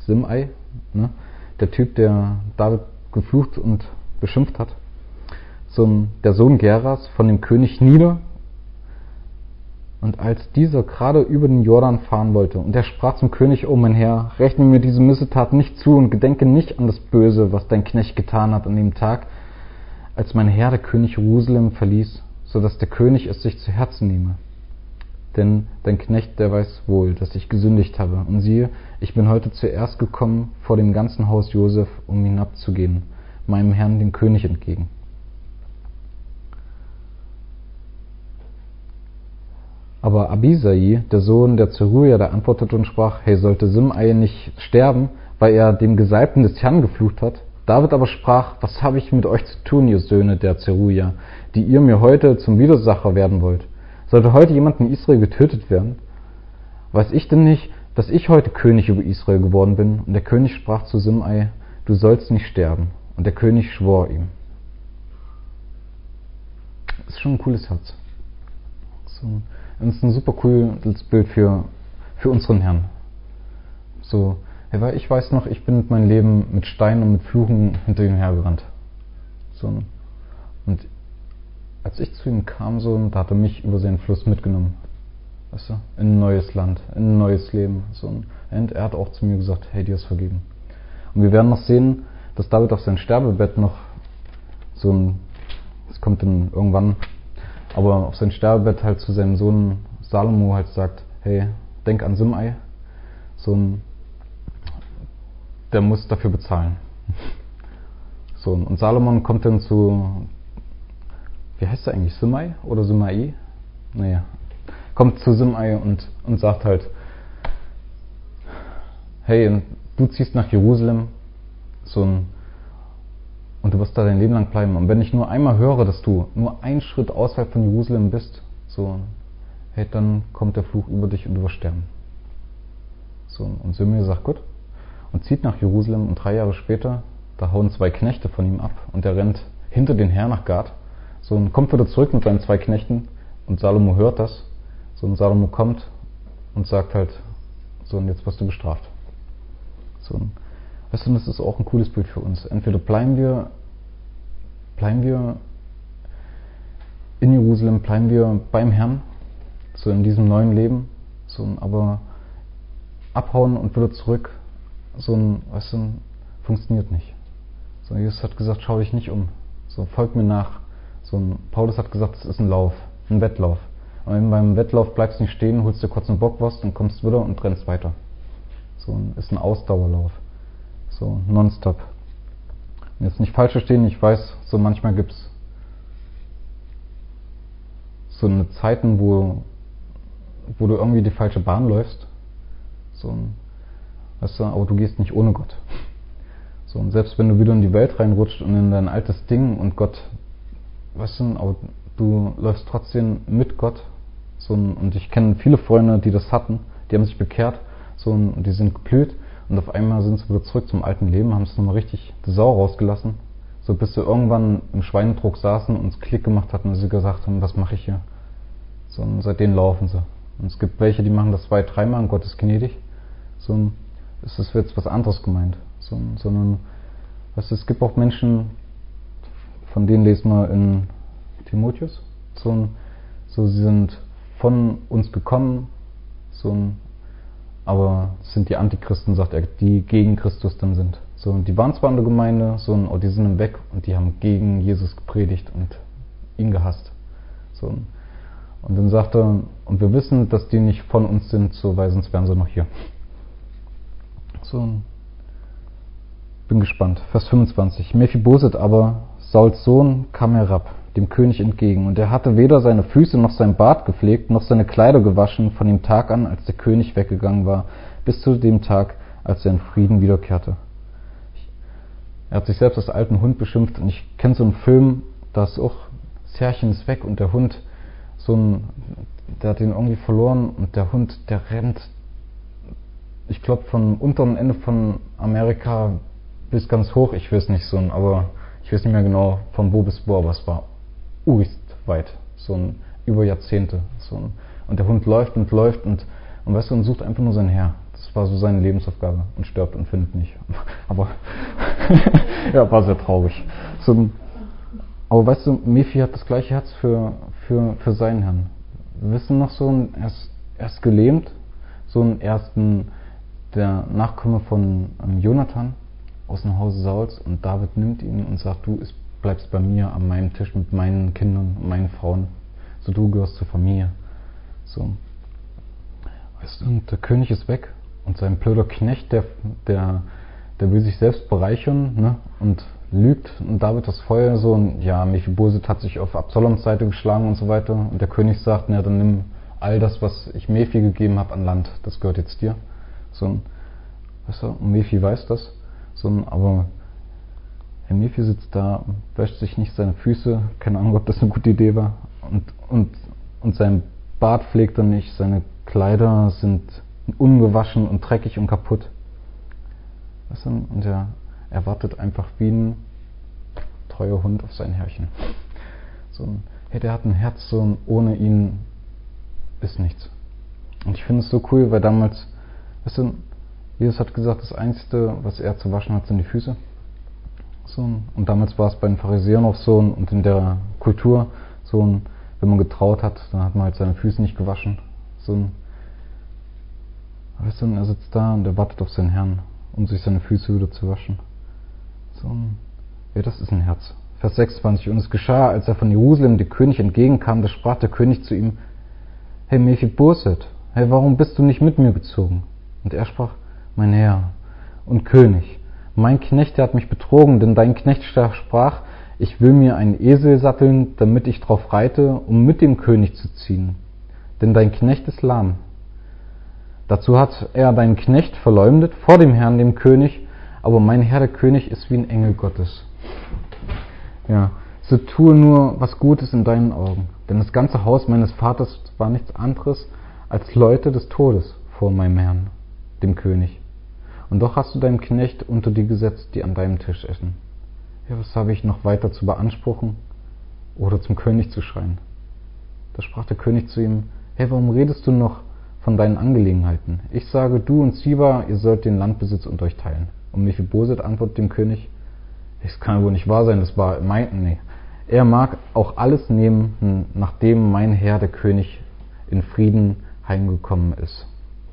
der Typ, der David geflucht und beschimpft hat, der Sohn Geras, von dem König nieder. Und als dieser gerade über den Jordan fahren wollte, und er sprach zum König, o mein Herr, rechne mir diese Missetat nicht zu und gedenke nicht an das Böse, was dein Knecht getan hat an dem Tag, als mein Herr der König Jerusalem verließ, so dass der König es sich zu Herzen nehme. Denn dein Knecht, der weiß wohl, dass ich gesündigt habe. Und siehe, ich bin heute zuerst gekommen vor dem ganzen Haus Josef, um hinabzugehen, meinem Herrn, dem König, entgegen. Aber Abisai, der Sohn der Zeruja, der antwortete und sprach, hey, sollte Simei nicht sterben, weil er dem Gesalbten des Herrn geflucht hat? David aber sprach, was habe ich mit euch zu tun, ihr Söhne der Zeruja, die ihr mir heute zum Widersacher werden wollt? Sollte heute jemand in Israel getötet werden? Weiß ich denn nicht, dass ich heute König über Israel geworden bin? Und der König sprach zu Simei, du sollst nicht sterben. Und der König schwor ihm. Das ist schon ein cooles Herz. Das ist ein super cooles Bild für unseren Herrn. Weil ich weiß noch, ich bin mit meinem Leben mit Steinen und mit Fluchen hinter ihm hergerannt. Und als ich zu ihm kam, da hat er mich über seinen Fluss mitgenommen. Weißt du? In ein neues Land, in ein neues Leben. Und er hat auch zu mir gesagt, hey, dir ist vergeben. Und wir werden noch sehen, dass David auf sein Sterbebett noch das kommt dann irgendwann, aber auf sein Sterbebett halt zu seinem Sohn Salomo halt sagt, hey, denk an Simei, der muss dafür bezahlen. Und Salomon kommt dann wie heißt er eigentlich, Simei oder Simei? Naja, kommt zu Simei und sagt halt, hey, du ziehst nach Jerusalem, und du wirst da dein Leben lang bleiben. Und wenn ich nur einmal höre, dass du nur einen Schritt außerhalb von Jerusalem bist, hey, dann kommt der Fluch über dich und du wirst sterben. Und Simei sagt, gut, und zieht nach Jerusalem, und 3 Jahre später, da hauen 2 Knechte von ihm ab und er rennt hinter den Herrn nach Gad, und kommt wieder zurück mit seinen 2 Knechten, und Salomo hört das, und Salomo kommt und sagt halt, und jetzt wirst du bestraft. Weißt du, das ist auch ein cooles Bild für uns. Entweder bleiben wir in Jerusalem, bleiben wir beim Herrn, in diesem neuen Leben, aber abhauen und wieder zurück, weißt du, funktioniert nicht. Jesus hat gesagt, schau dich nicht um, folg mir nach. Paulus hat gesagt, es ist ein Lauf, ein Wettlauf. Und beim Wettlauf bleibst du nicht stehen, holst dir kurz einen Bockwurst und kommst wieder und rennst weiter. Ist ein Ausdauerlauf. Nonstop. Jetzt nicht falsch verstehen, ich weiß, so manchmal gibt's so eine Zeiten, wo du irgendwie die falsche Bahn läufst. So, weißt du, aber du gehst nicht ohne Gott. So, und selbst wenn du wieder in die Welt reinrutscht und in dein altes Ding und Gott, weißt du, aber du läufst trotzdem mit Gott. So, und ich kenne viele Freunde, die das hatten, die haben sich bekehrt, so, und die sind geblüht und auf einmal sind sie wieder zurück zum alten Leben, haben es nochmal richtig die Sau rausgelassen. So, bis sie irgendwann im Schweinedruck saßen und es Klick gemacht hatten und sie gesagt haben, was mache ich hier? So, und seitdem laufen sie. Und es gibt welche, die machen das 2-, 3-mal und Gott ist gnädig. So, es ist jetzt was anderes gemeint. So, sondern, weißt du, es gibt auch Menschen, von denen lesen wir in Timotheus. So, sie sind von uns gekommen, aber es sind die Antichristen, sagt er, die gegen Christus dann sind. So, und die waren zwar in der Gemeinde, aber die sind im Weg und die haben gegen Jesus gepredigt und ihn gehasst. So, und dann sagt er, und wir wissen, dass die nicht von uns sind, so, weil sonst wären sie noch hier. So, bin gespannt. Vers 25. Mephiboset aber, Sauls Sohn, kam herab, dem König entgegen, und er hatte weder seine Füße noch sein Bart gepflegt, noch seine Kleider gewaschen von dem Tag an, als der König weggegangen war, bis zu dem Tag, als er in Frieden wiederkehrte. Er hat sich selbst als alten Hund beschimpft, und ich kenne so einen Film, da ist auch, das Herrchen ist weg und der Hund, der hat ihn irgendwie verloren und der Hund, der rennt, ich glaube, vom unteren Ende von Amerika bis ganz hoch, ich weiß nicht, aber ich weiß nicht mehr genau von wo bis wo, aber es war weit, über Jahrzehnte, und der Hund läuft und weißt du, und sucht einfach nur sein Herr. Das war so seine Lebensaufgabe und stirbt und findet nicht. Aber ja, war sehr traurig. Aber weißt du, Mephi hat das gleiche Herz für seinen Herrn. Wir wissen noch er ist gelähmt, der Nachkomme von Jonathan aus dem Hause Sauls, und David nimmt ihn und sagt, du bleibst bei mir an meinem Tisch mit meinen Kindern und meinen Frauen, so du gehörst zur Familie. So. Weißt du, und der König ist weg und sein blöder Knecht, der will sich selbst bereichern, ne, und lügt, und David das Feuer und ja, Mephiboset hat sich auf Absaloms Seite geschlagen und so weiter, und der König sagt, na dann nimm all das, was ich Mephi gegeben habe an Land, das gehört jetzt dir. Weißt du, und Mephi weiß das, aber Herr Mephi sitzt da, wäscht sich nicht seine Füße, keine Ahnung, ob das eine gute Idee war, und sein Bart pflegt er nicht, seine Kleider sind ungewaschen und dreckig und kaputt. Weißt du, und er wartet einfach wie ein treuer Hund auf sein Herrchen. Hey, der hat ein Herz, ohne ihn ist nichts. Und ich finde es so cool, weil damals, weißt du, Jesus hat gesagt, das Einzige, was er zu waschen hat, sind die Füße. Und damals war es bei den Pharisäern auch so, und in der Kultur, wenn man getraut hat, dann hat man halt seine Füße nicht gewaschen. Weißt du, und er sitzt da und er wartet auf seinen Herrn, um sich seine Füße wieder zu waschen. Ja, das ist ein Herz. Vers 26. Und es geschah, als er von Jerusalem dem König entgegenkam, da sprach der König zu ihm, hey Mephiboset, hey, warum bist du nicht mit mir gezogen? Und er sprach, mein Herr und König, mein Knecht, der hat mich betrogen, denn dein Knecht sprach, ich will mir einen Esel satteln, damit ich drauf reite, um mit dem König zu ziehen. Denn dein Knecht ist lahm. Dazu hat er deinen Knecht verleumdet vor dem Herrn, dem König, aber mein Herr, der König, ist wie ein Engel Gottes. Ja, so tue nur, was Gutes in deinen Augen. Denn das ganze Haus meines Vaters war nichts anderes als Leute des Todes vor meinem Herrn, dem König. Und doch hast du deinem Knecht unter die gesetzt, die an deinem Tisch essen. Ja, was habe ich noch weiter zu beanspruchen oder zum König zu schreien? Da sprach der König zu ihm, hey, warum redest du noch von deinen Angelegenheiten? Ich sage, du und Ziba, ihr sollt den Landbesitz unter euch teilen. Und Mephiboset antwortet dem König, es kann wohl nicht wahr sein, das war meinten, nee. Er mag auch alles nehmen, nachdem mein Herr, der König, in Frieden heimgekommen ist.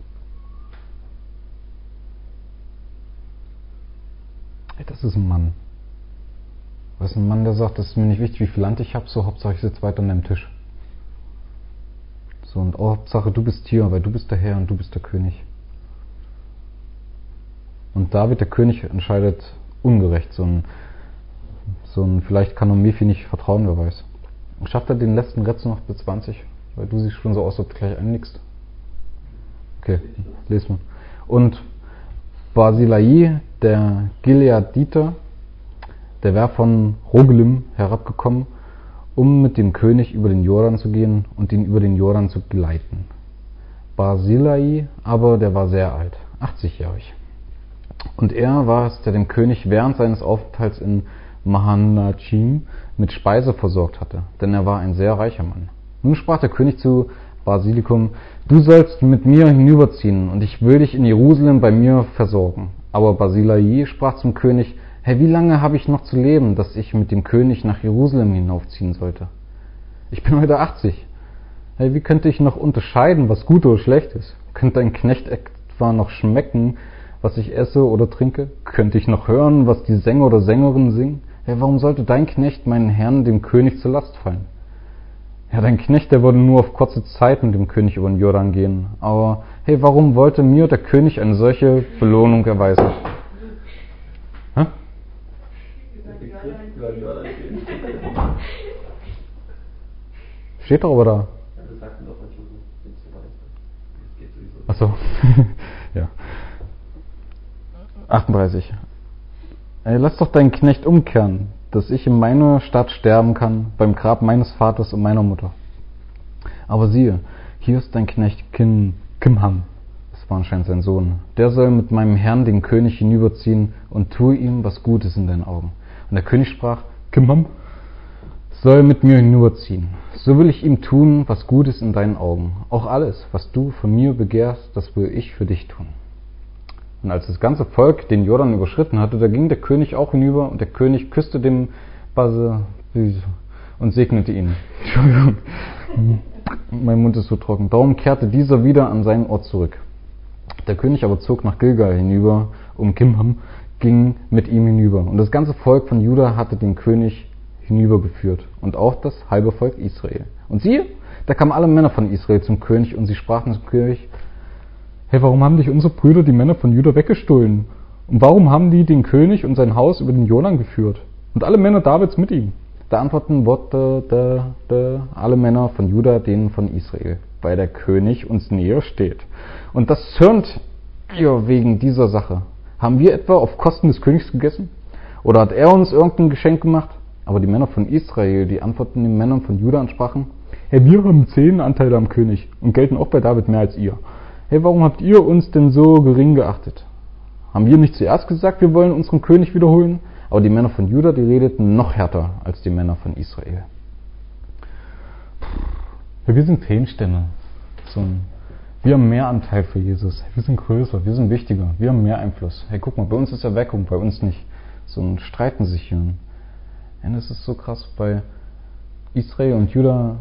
Das ist ein Mann. Das ist ein Mann, der sagt, das ist mir nicht wichtig, wie viel Land ich habe, so Hauptsache ich sitze weiter an deinem Tisch. Und Hauptsache du bist hier, weil du bist der Herr und du bist der König. Und David, der König, entscheidet ungerecht. Vielleicht kann Mephi nicht vertrauen, wer weiß. Schafft er den letzten Rätsel noch bis 20? Weil du siehst schon so aus, als ob du gleich einnickst. Okay, lesen wir. Und Barzillai, der Gileaditer, der wäre von Rogelim herabgekommen, um mit dem König über den Jordan zu gehen und ihn über den Jordan zu geleiten. Barzillai aber, der war sehr alt, 80-jährig. Und er war es, der dem König während seines Aufenthalts in Mahanachim mit Speise versorgt hatte, denn er war ein sehr reicher Mann. Nun sprach der König zu Basilikum: Du sollst mit mir hinüberziehen, und ich will dich in Jerusalem bei mir versorgen. Aber Barzillai sprach zum König: Herr, wie lange habe ich noch zu leben, dass ich mit dem König nach Jerusalem hinaufziehen sollte? Ich bin heute 80. Hey, wie könnte ich noch unterscheiden, was gut oder schlecht ist? Könnte ein Knecht etwa noch schmecken, was ich esse oder trinke? Könnte ich noch hören, was die Sänger oder Sängerinnen singen? Hey, warum sollte dein Knecht meinen Herrn, dem König, zur Last fallen? Ja, dein Knecht, der würde nur auf kurze Zeit mit dem König über den Jordan gehen. Aber hey, warum wollte mir der König eine solche Belohnung erweisen? Hä? Steht doch aber da. Das sagt man doch manchmal so, wenn es so weiß. Das geht sowieso. Achso. Ja. 38. Ey, lass doch deinen Knecht umkehren, dass ich in meiner Stadt sterben kann, beim Grab meines Vaters und meiner Mutter. Aber siehe, hier ist dein Knecht Kimham, das war anscheinend sein Sohn. Der soll mit meinem Herrn, den König, hinüberziehen und tue ihm, was Gutes in deinen Augen. Und der König sprach: Kimham soll mit mir hinüberziehen. So will ich ihm tun, was Gutes in deinen Augen. Auch alles, was du von mir begehrst, das will ich für dich tun. Und als das ganze Volk den Jordan überschritten hatte, da ging der König auch hinüber, und der König küsste dem Base und segnete ihn. Entschuldigung, mein Mund ist so trocken. Darum kehrte dieser wieder an seinen Ort zurück. Der König aber zog nach Gilgal hinüber, Kimham ging mit ihm hinüber. Und das ganze Volk von Juda hatte den König hinübergeführt, und auch das halbe Volk Israel. Und siehe, da kamen alle Männer von Israel zum König, und sie sprachen zum König: Hey, warum haben dich unsere Brüder, die Männer von Juda, weggestohlen? Und warum haben die den König und sein Haus über den Jordan geführt? Und alle Männer Davids mit ihm? Da antworten alle Männer von Juda denen von Israel, weil der König uns näher steht. Und das zürnt ihr wegen dieser Sache. Haben wir etwa auf Kosten des Königs gegessen? Oder hat er uns irgendein Geschenk gemacht? Aber die Männer von Israel, die antworten den Männern von Juda und sprachen: Hey, wir haben 10 Anteile am König und gelten auch bei David mehr als ihr. Hey, warum habt ihr uns denn so gering geachtet? Haben wir nicht zuerst gesagt, wir wollen unseren König wiederholen? Aber die Männer von Juda, die redeten noch härter als die Männer von Israel. Hey, wir sind Feenstämme. Wir haben mehr Anteil für Jesus. Hey, wir sind größer, wir sind wichtiger, wir haben mehr Einfluss. Hey, guck mal, bei uns ist Erweckung, bei uns nicht. Streiten sich hier. Und es ist so krass, bei Israel und Juda,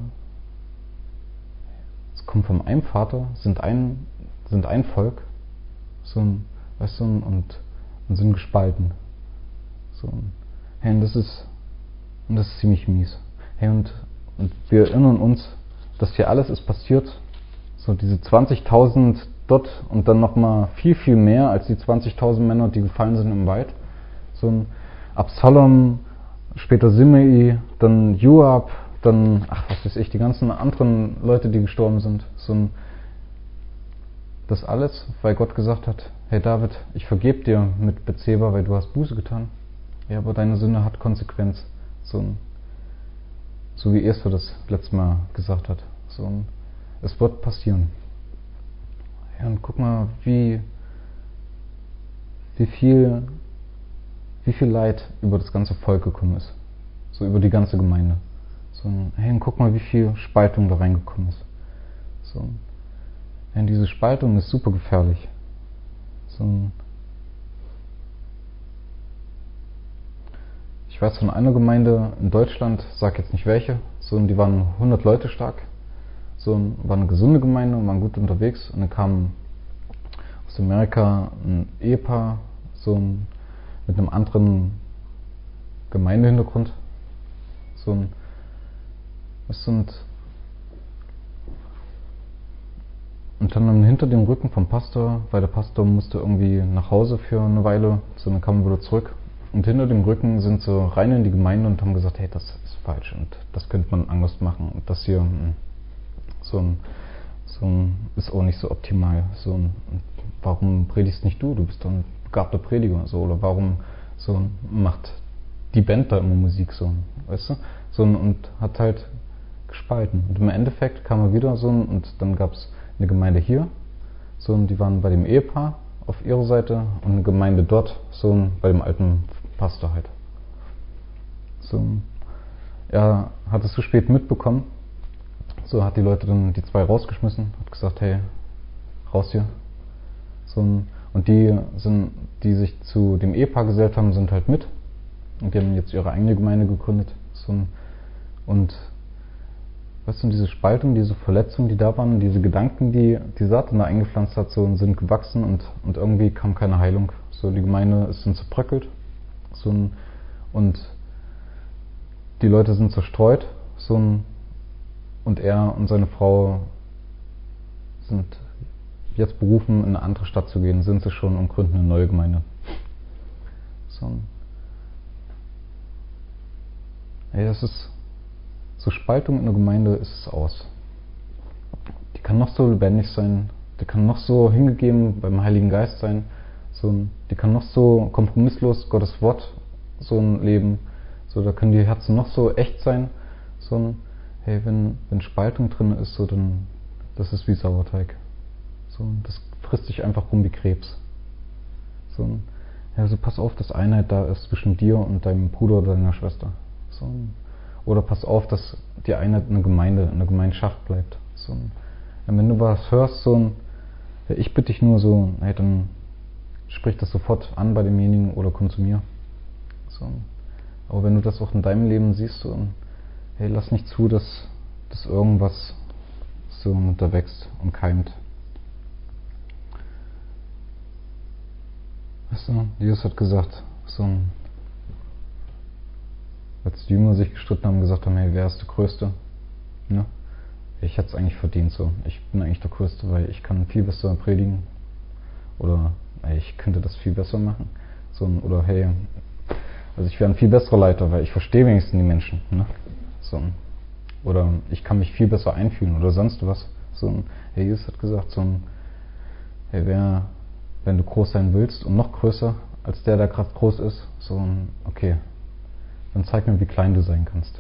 es kommt von einem Vater, sind ein Volk, weißt du, und sind gespalten. Hey, und das ist ziemlich mies. Hey, und wir erinnern uns, dass hier alles ist passiert, diese 20.000 dort und dann nochmal viel, viel mehr als die 20.000 Männer, die gefallen sind im Wald. Absalom, später Simei, dann Joab, dann, was weiß ich, die ganzen anderen Leute, die gestorben sind. Das alles, weil Gott gesagt hat: Hey David, ich vergebe dir mit Bethseba, weil du hast Buße getan. Ja, aber deine Sünde hat Konsequenz. So wie Esther das letztes Mal gesagt hat. Es wird passieren. Ja, und guck mal, wie viel Leid über das ganze Volk gekommen ist. Über die ganze Gemeinde. Hey, und guck mal, wie viel Spaltung da reingekommen ist. Ja, diese Spaltung ist super gefährlich. Ich weiß von einer Gemeinde in Deutschland, sag jetzt nicht welche, die waren 100 Leute stark. War eine gesunde Gemeinde und waren gut unterwegs. Und dann kam aus Amerika ein Ehepaar, mit einem anderen Gemeindehintergrund. Und dann hinter dem Rücken vom Pastor, weil der Pastor musste irgendwie nach Hause für eine Weile, dann kam er wieder zurück. Und hinter dem Rücken sind so rein in die Gemeinde und haben gesagt, hey, das ist falsch und das könnte man anders machen. Und das hier ist auch nicht so optimal. Warum predigst nicht du? Du bist doch ein begabter Prediger. So, oder warum macht die Band da immer Musik so, weißt du? Und hat halt gespalten. Und im Endeffekt kam er wieder und dann gab es eine Gemeinde hier, und die waren bei dem Ehepaar auf ihrer Seite und eine Gemeinde dort, bei dem alten Pastor halt. Er hat es zu spät mitbekommen, hat die Leute dann die zwei rausgeschmissen, hat gesagt, hey, raus hier. Und die sich zu dem Ehepaar gesellt haben, sind halt mit. Und die haben jetzt ihre eigene Gemeinde gegründet. Und weißt du, diese Spaltung, diese Verletzungen, die da waren, diese Gedanken, die Satan da eingepflanzt hat, sind gewachsen und irgendwie kam keine Heilung. Die Gemeinde ist dann zerbröckelt. Und die Leute sind zerstreut. Und er und seine Frau sind jetzt berufen, in eine andere Stadt zu gehen, sind sie schon und gründen eine neue Gemeinde. Ey, das ist so Spaltung in der Gemeinde ist es aus. Die kann noch so lebendig sein, die kann noch so hingegeben beim Heiligen Geist sein, die kann noch so kompromisslos Gottes Wort leben, da können die Herzen noch so echt sein, hey, wenn Spaltung drin ist, dann das ist wie Sauerteig. Das frisst sich einfach rum wie Krebs. Pass auf, dass Einheit da ist zwischen dir und deinem Bruder oder deiner Schwester. Oder pass auf, dass die Einheit in der Gemeinschaft bleibt. Wenn du was hörst, ich bitte dich nur hey, dann sprich das sofort an bei demjenigen oder komm zu mir. Aber wenn du das auch in deinem Leben siehst, hey, lass nicht zu, dass irgendwas da wächst und keimt. Weißt du, Jesus hat gesagt, als die Jünger sich gestritten haben, gesagt haben, hey, wer ist der Größte? Ne? Ich hätte es eigentlich verdient Ich bin eigentlich der Größte, weil ich kann viel besser predigen. Oder hey, ich könnte das viel besser machen. Oder hey, also ich wäre ein viel besserer Leiter, weil ich verstehe wenigstens die Menschen. Ne? Oder ich kann mich viel besser einfühlen oder sonst was. Hey, Jesus hat gesagt, hey, wenn du groß sein willst und noch größer als der gerade groß ist, okay, dann zeig mir, wie klein du sein kannst.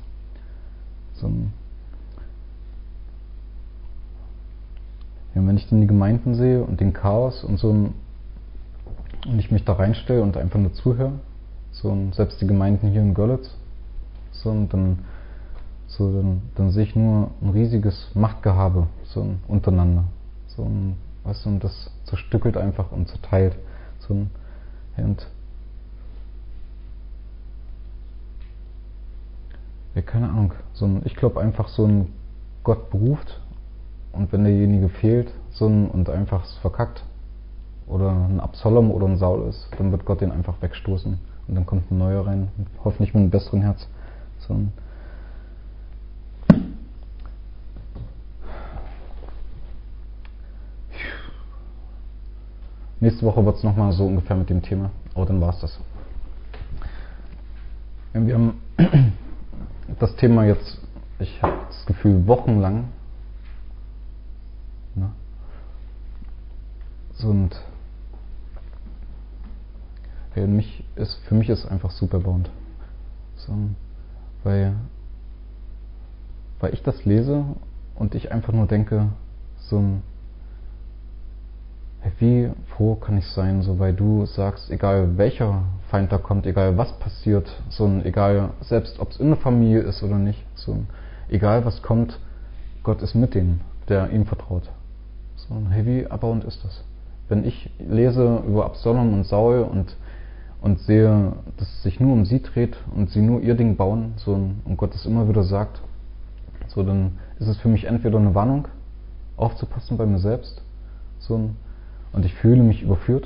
Ja, wenn ich dann die Gemeinden sehe und den Chaos und und ich mich da reinstelle und einfach nur zuhöre, selbst die Gemeinden hier in Görlitz, dann sehe ich nur ein riesiges Machtgehabe untereinander. Weißt du, und das zerstückelt einfach und zerteilt. Ja, keine Ahnung. Ich glaube einfach, Gott beruft und wenn derjenige fehlt und einfach es verkackt oder ein Absalom oder ein Saul ist, dann wird Gott den einfach wegstoßen und dann kommt ein neuer rein, hoffentlich mit einem besseren Herz. Nächste Woche wird es nochmal so ungefähr mit dem Thema, aber dann war es das. Wir haben das Thema jetzt, ich habe das Gefühl, wochenlang. Ne? Und für mich ist einfach super bond. Weil ich das lese und ich einfach nur denke, wie froh kann ich sein, weil du sagst, egal welcher Feind da kommt, egal was passiert, egal, selbst ob es in der Familie ist oder nicht, egal was kommt, Gott ist mit denen, der ihm vertraut. Hey, wie erbauend ist das? Wenn ich lese über Absalom und Saul und sehe, dass es sich nur um sie dreht und sie nur ihr Ding bauen, und Gott es immer wieder sagt, dann ist es für mich entweder eine Warnung, aufzupassen bei mir selbst, und ich fühle mich überführt,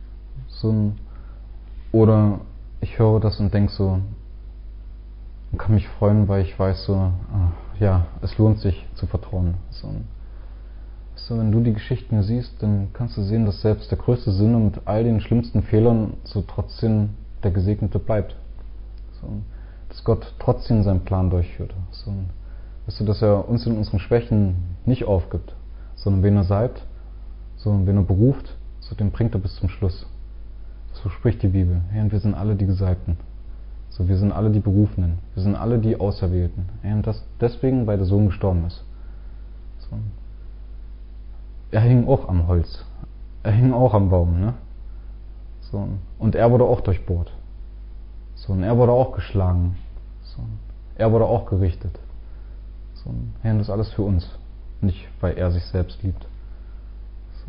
oder ich höre das und denke und kann mich freuen, weil ich weiß ja, es lohnt sich zu vertrauen. Wenn du die Geschichten siehst, dann kannst du sehen, dass selbst der größte Sünder mit all den schlimmsten Fehlern trotzdem der Gesegnete bleibt. So, dass Gott trotzdem seinen Plan durchführt. So, weißt du, dass er uns in unseren Schwächen nicht aufgibt, sondern wen er salbt, so, wen er beruft, so, den bringt er bis zum Schluss. So spricht die Bibel. Herr, und wir sind alle die Gesalbten. So, wir sind alle die Berufenen. Wir sind alle die Auserwählten. Herr, und das deswegen, weil der Sohn gestorben ist. So. Er hing auch am Holz. Er hing auch am Baum, ne? So, und er wurde auch durchbohrt. So, und er wurde auch geschlagen. So, er wurde auch gerichtet. So, Herr, und das alles für uns. Nicht, weil er sich selbst liebt. So.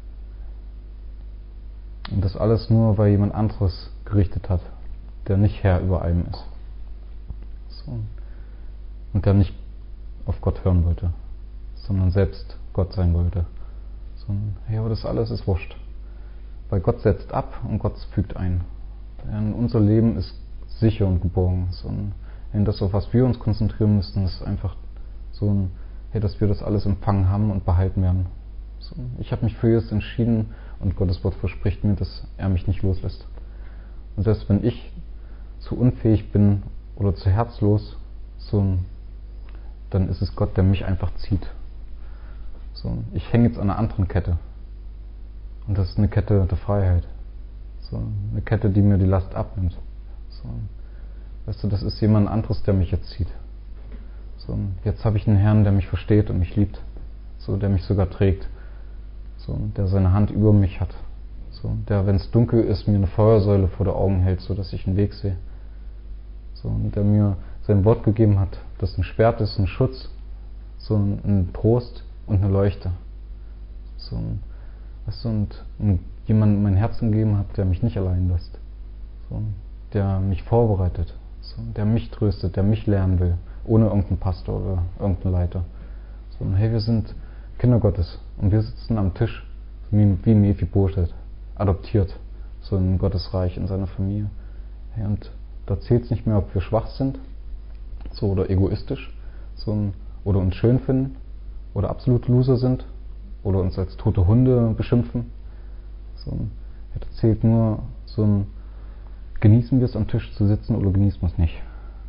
Und das alles nur, weil jemand anderes gerichtet hat, der nicht Herr über allem ist. So. Und der nicht auf Gott hören wollte, sondern selbst Gott sein wollte. So. Ja, aber das alles ist wurscht. Weil Gott setzt ab und Gott fügt ein. Und unser Leben ist sicher und geborgen. So. Und das, auf was wir uns konzentrieren müssen, ist einfach so ein, hey, dass wir das alles empfangen haben und behalten werden. So. Ich habe mich für Jesus entschieden und Gottes Wort verspricht mir, dass er mich nicht loslässt. Und selbst wenn ich zu unfähig bin oder zu herzlos, so, dann ist es Gott, der mich einfach zieht. So, ich hänge jetzt an einer anderen Kette. Und das ist eine Kette der Freiheit. So, eine Kette, die mir die Last abnimmt. So, weißt du, das ist jemand anderes, der mich jetzt zieht. So, jetzt habe ich einen Herrn, der mich versteht und mich liebt. So, der mich sogar trägt. So, der seine Hand über mich hat. So, der, wenn es dunkel ist, mir eine Feuersäule vor den Augen hält, so dass ich einen Weg sehe. So, und der mir sein Wort gegeben hat, das ein Schwert ist, ein Schutz, so ein Trost und eine Leuchte. So, weißt du, und jemand mein Herzen gegeben hat, der mich nicht allein lässt. So, der mich vorbereitet, so, der mich tröstet, der mich lernen will, ohne irgendeinen Pastor oder irgendeinen Leiter. So, und hey, wir sind Kinder Gottes und wir sitzen am Tisch, wie Mephibosheth, adoptiert, so in Gottes Reich, in seiner Familie. Hey, und da zählt es nicht mehr, ob wir schwach sind, so, oder egoistisch, so, oder uns schön finden, oder absolut Loser sind, oder uns als tote Hunde beschimpfen. So, hey, da zählt nur so ein, genießen wir es am Tisch zu sitzen oder genießen wir es nicht.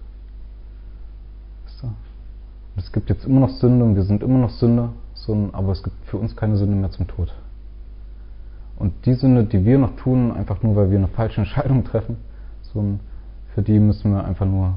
Weißt du? Es gibt jetzt immer noch Sünde und wir sind immer noch Sünder, so, aber es gibt für uns keine Sünde mehr zum Tod. Und die Sünde, die wir noch tun, einfach nur, weil wir eine falsche Entscheidung treffen, so, für die müssen wir einfach nur,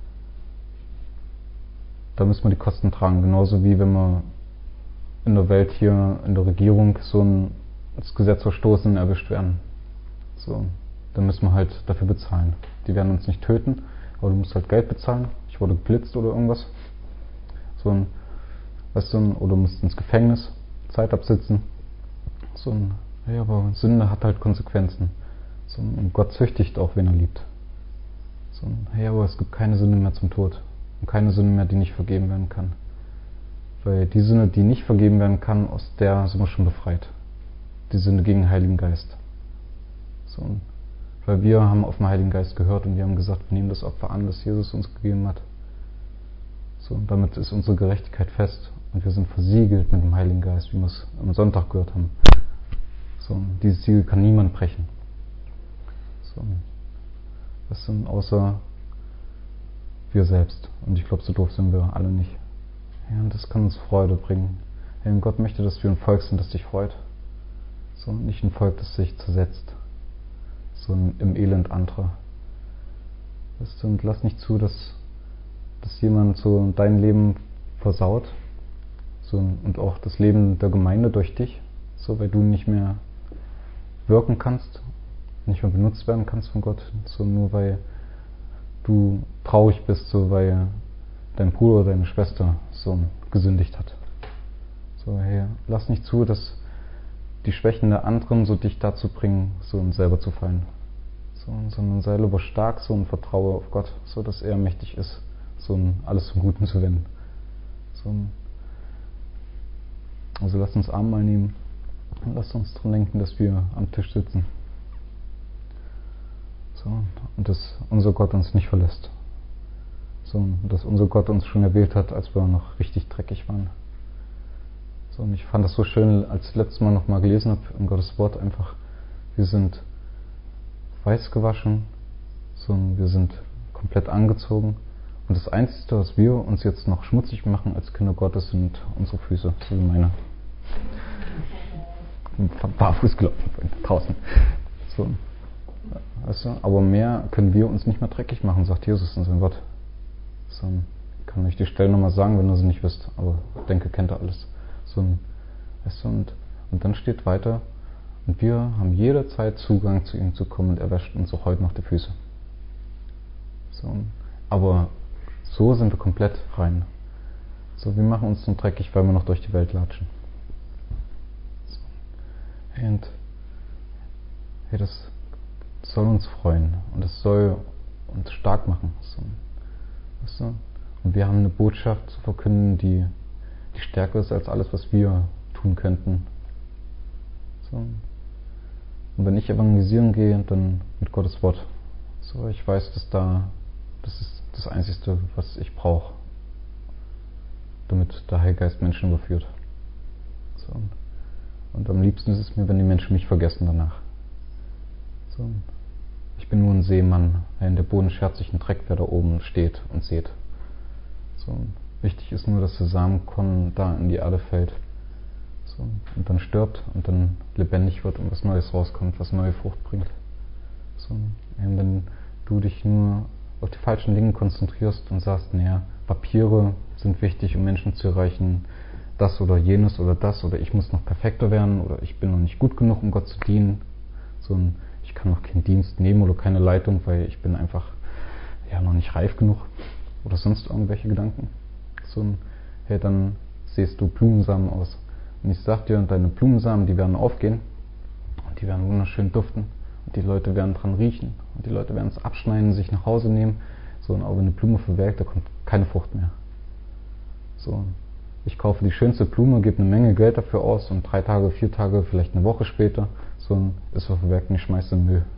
da müssen wir die Kosten tragen. Genauso wie wenn wir in der Welt hier, in der Regierung, so das Gesetz verstoßen und erwischt werden. So, dann müssen wir halt dafür bezahlen. Die werden uns nicht töten, aber du musst halt Geld bezahlen. Ich wurde geblitzt oder irgendwas. So, weißt du, oder du musst ins Gefängnis, Zeit absitzen. So, ja, aber Sünde hat halt Konsequenzen. So, und Gott züchtigt auch, wen er liebt. So, ja, aber es gibt keine Sünde mehr zum Tod. Und keine Sünde mehr, die nicht vergeben werden kann. Weil die Sünde, die nicht vergeben werden kann, aus der sind wir schon befreit. Die Sünde gegen den Heiligen Geist. So, weil wir haben auf den Heiligen Geist gehört und wir haben gesagt, wir nehmen das Opfer an, das Jesus uns gegeben hat. So, und damit ist unsere Gerechtigkeit fest und wir sind versiegelt mit dem Heiligen Geist, wie wir es am Sonntag gehört haben. So, dieses Siegel kann niemand brechen. So, das sind außer wir selbst. Und ich glaube, so doof sind wir alle nicht. Ja, und das kann uns Freude bringen. Ja, und Gott möchte, dass wir ein Volk sind, das sich freut. So, nicht ein Volk, das sich zersetzt. So im Elend anderer. Weißt du, und lass nicht zu, dass jemand so dein Leben versaut. So, und auch das Leben der Gemeinde durch dich. So, weil du nicht mehr wirken kannst, nicht mehr benutzt werden kannst von Gott. So, nur weil du traurig bist, so weil dein Bruder oder deine Schwester so gesündigt hat. So, hey, lass nicht zu, dass die Schwächen der anderen so dich dazu bringen, so uns selber zu fallen. So, sondern sei lieber stark so und vertraue auf Gott, so dass er mächtig ist, so alles zum Guten zu wenden. So, also lasst uns Abendmahl nehmen und lasst uns dran denken, dass wir am Tisch sitzen. So, und dass unser Gott uns nicht verlässt. So, und dass unser Gott uns schon erwählt hat, als wir noch richtig dreckig waren. So, und ich fand das so schön, als ich letztes Mal noch mal gelesen habe im Gottes Wort, einfach, wir sind weiß gewaschen, So, wir sind komplett angezogen. Und das Einzige, was wir uns jetzt noch schmutzig machen als Kinder Gottes, sind unsere Füße, so wie meine. Barfuß gelaufen draußen. So. Weißt du? Aber mehr können wir uns nicht mehr dreckig machen, sagt Jesus in seinem Wort. So, ich kann euch die Stelle nochmal sagen, wenn ihr sie nicht wisst, aber ich denke, kennt ihr alles. So, weißt du, und dann steht weiter, und wir haben jederzeit Zugang zu ihm zu kommen, und er wäscht uns auch heute noch die Füße. So, aber so sind wir komplett rein. So, wir machen uns nur dreckig, weil wir noch durch die Welt latschen. So. Und hey, das soll uns freuen und es soll uns stark machen. So. Weißt du? Und wir haben eine Botschaft zu verkünden, die stärker ist als alles, was wir tun könnten. So. Und wenn ich evangelisieren gehe, dann mit Gottes Wort. So, ich weiß, das ist das Einzige, was ich brauche, damit der Heilige Geist Menschen überführt. So. Und am liebsten ist es mir, wenn die Menschen mich vergessen danach. So. Ich bin nur ein Seemann, der in der Boden schert sich ein Dreck, wer da oben steht und sät. So. Wichtig ist nur, dass der Samenkorn da in die Erde fällt. So. Und dann stirbt und dann lebendig wird und was Neues rauskommt, was neue Frucht bringt. So. Und wenn du dich nur auf die falschen Dinge konzentrierst und sagst, naja, Papiere sind wichtig, um Menschen zu erreichen, das oder jenes oder das, oder ich muss noch perfekter werden, oder ich bin noch nicht gut genug, um Gott zu dienen. So, ich kann noch keinen Dienst nehmen oder keine Leitung, weil ich bin einfach noch nicht reif genug, oder sonst irgendwelche Gedanken. So, hey, dann siehst du Blumensamen aus. Und ich sag dir, deine Blumensamen, die werden aufgehen und die werden wunderschön duften. Und die Leute werden dran riechen. Und die Leute werden es abschneiden, sich nach Hause nehmen. So, und auch wenn eine Blume verwelkt, da kommt keine Frucht mehr. So, ich kaufe die schönste Blume, gebe eine Menge Geld dafür aus und 3 Tage, 4 Tage, vielleicht eine Woche später, so ist er verwelkt und ich schmeiße in den Müll.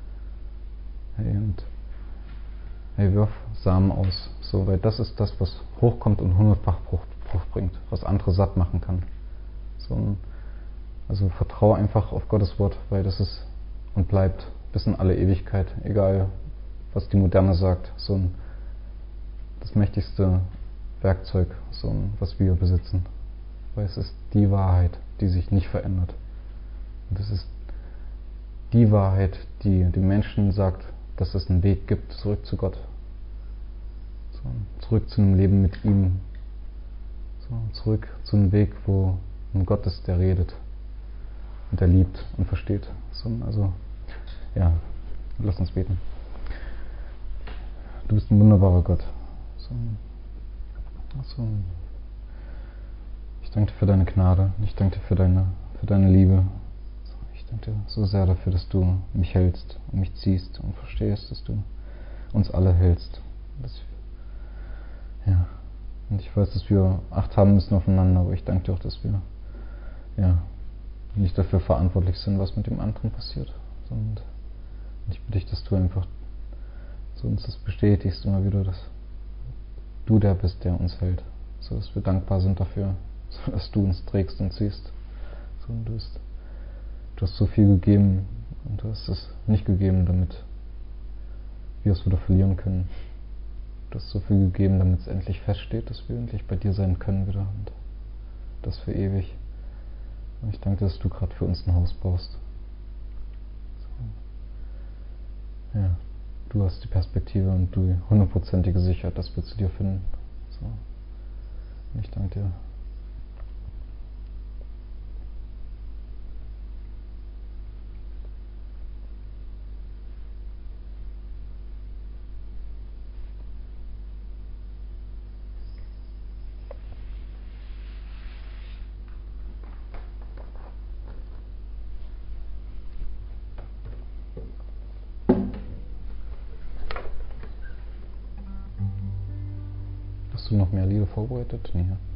Hey, wirf Samen aus. So, weil das ist das, was hochkommt und 100-fach Frucht bringt, was andere satt machen kann. So, also vertraue einfach auf Gottes Wort, weil das ist und bleibt bis in alle Ewigkeit, egal was die Moderne sagt, so das mächtigste Werkzeug, so was wir besitzen. Weil es ist die Wahrheit, die sich nicht verändert. Und es ist die Wahrheit, die den Menschen sagt, dass es einen Weg gibt zurück zu Gott. So, zurück zu einem Leben mit ihm. So, zurück zu einem Weg, wo ein Gott ist, der redet und der liebt und versteht. So, also, ja, lass uns beten. Du bist ein wunderbarer Gott. So, ich danke dir für deine Gnade. Ich danke dir für deine Liebe. Ich danke dir so sehr dafür, dass du mich hältst und mich ziehst und verstehst, dass du uns alle hältst. Und ich weiß, dass wir Acht haben müssen aufeinander, aber ich danke dir auch, dass wir nicht dafür verantwortlich sind, was mit dem anderen passiert. Und ich bitte dich, dass du einfach so uns das bestätigst immer wieder, dass du der bist, der uns hält. So dass wir dankbar sind dafür, so dass du uns trägst und ziehst. So, und du hast so viel gegeben und du hast es nicht gegeben, damit wir es wieder verlieren können. Du hast so viel gegeben, damit es endlich feststeht, dass wir endlich bei dir sein können wieder und das für ewig. Und ich danke, dass du gerade für uns ein Haus baust. So. Ja, du hast die Perspektive und die 100%ige Sicherheit, dass wir zu dir finden. So. Und ich danke dir. Hast du noch mehr Lieder vorbereitet? Nee.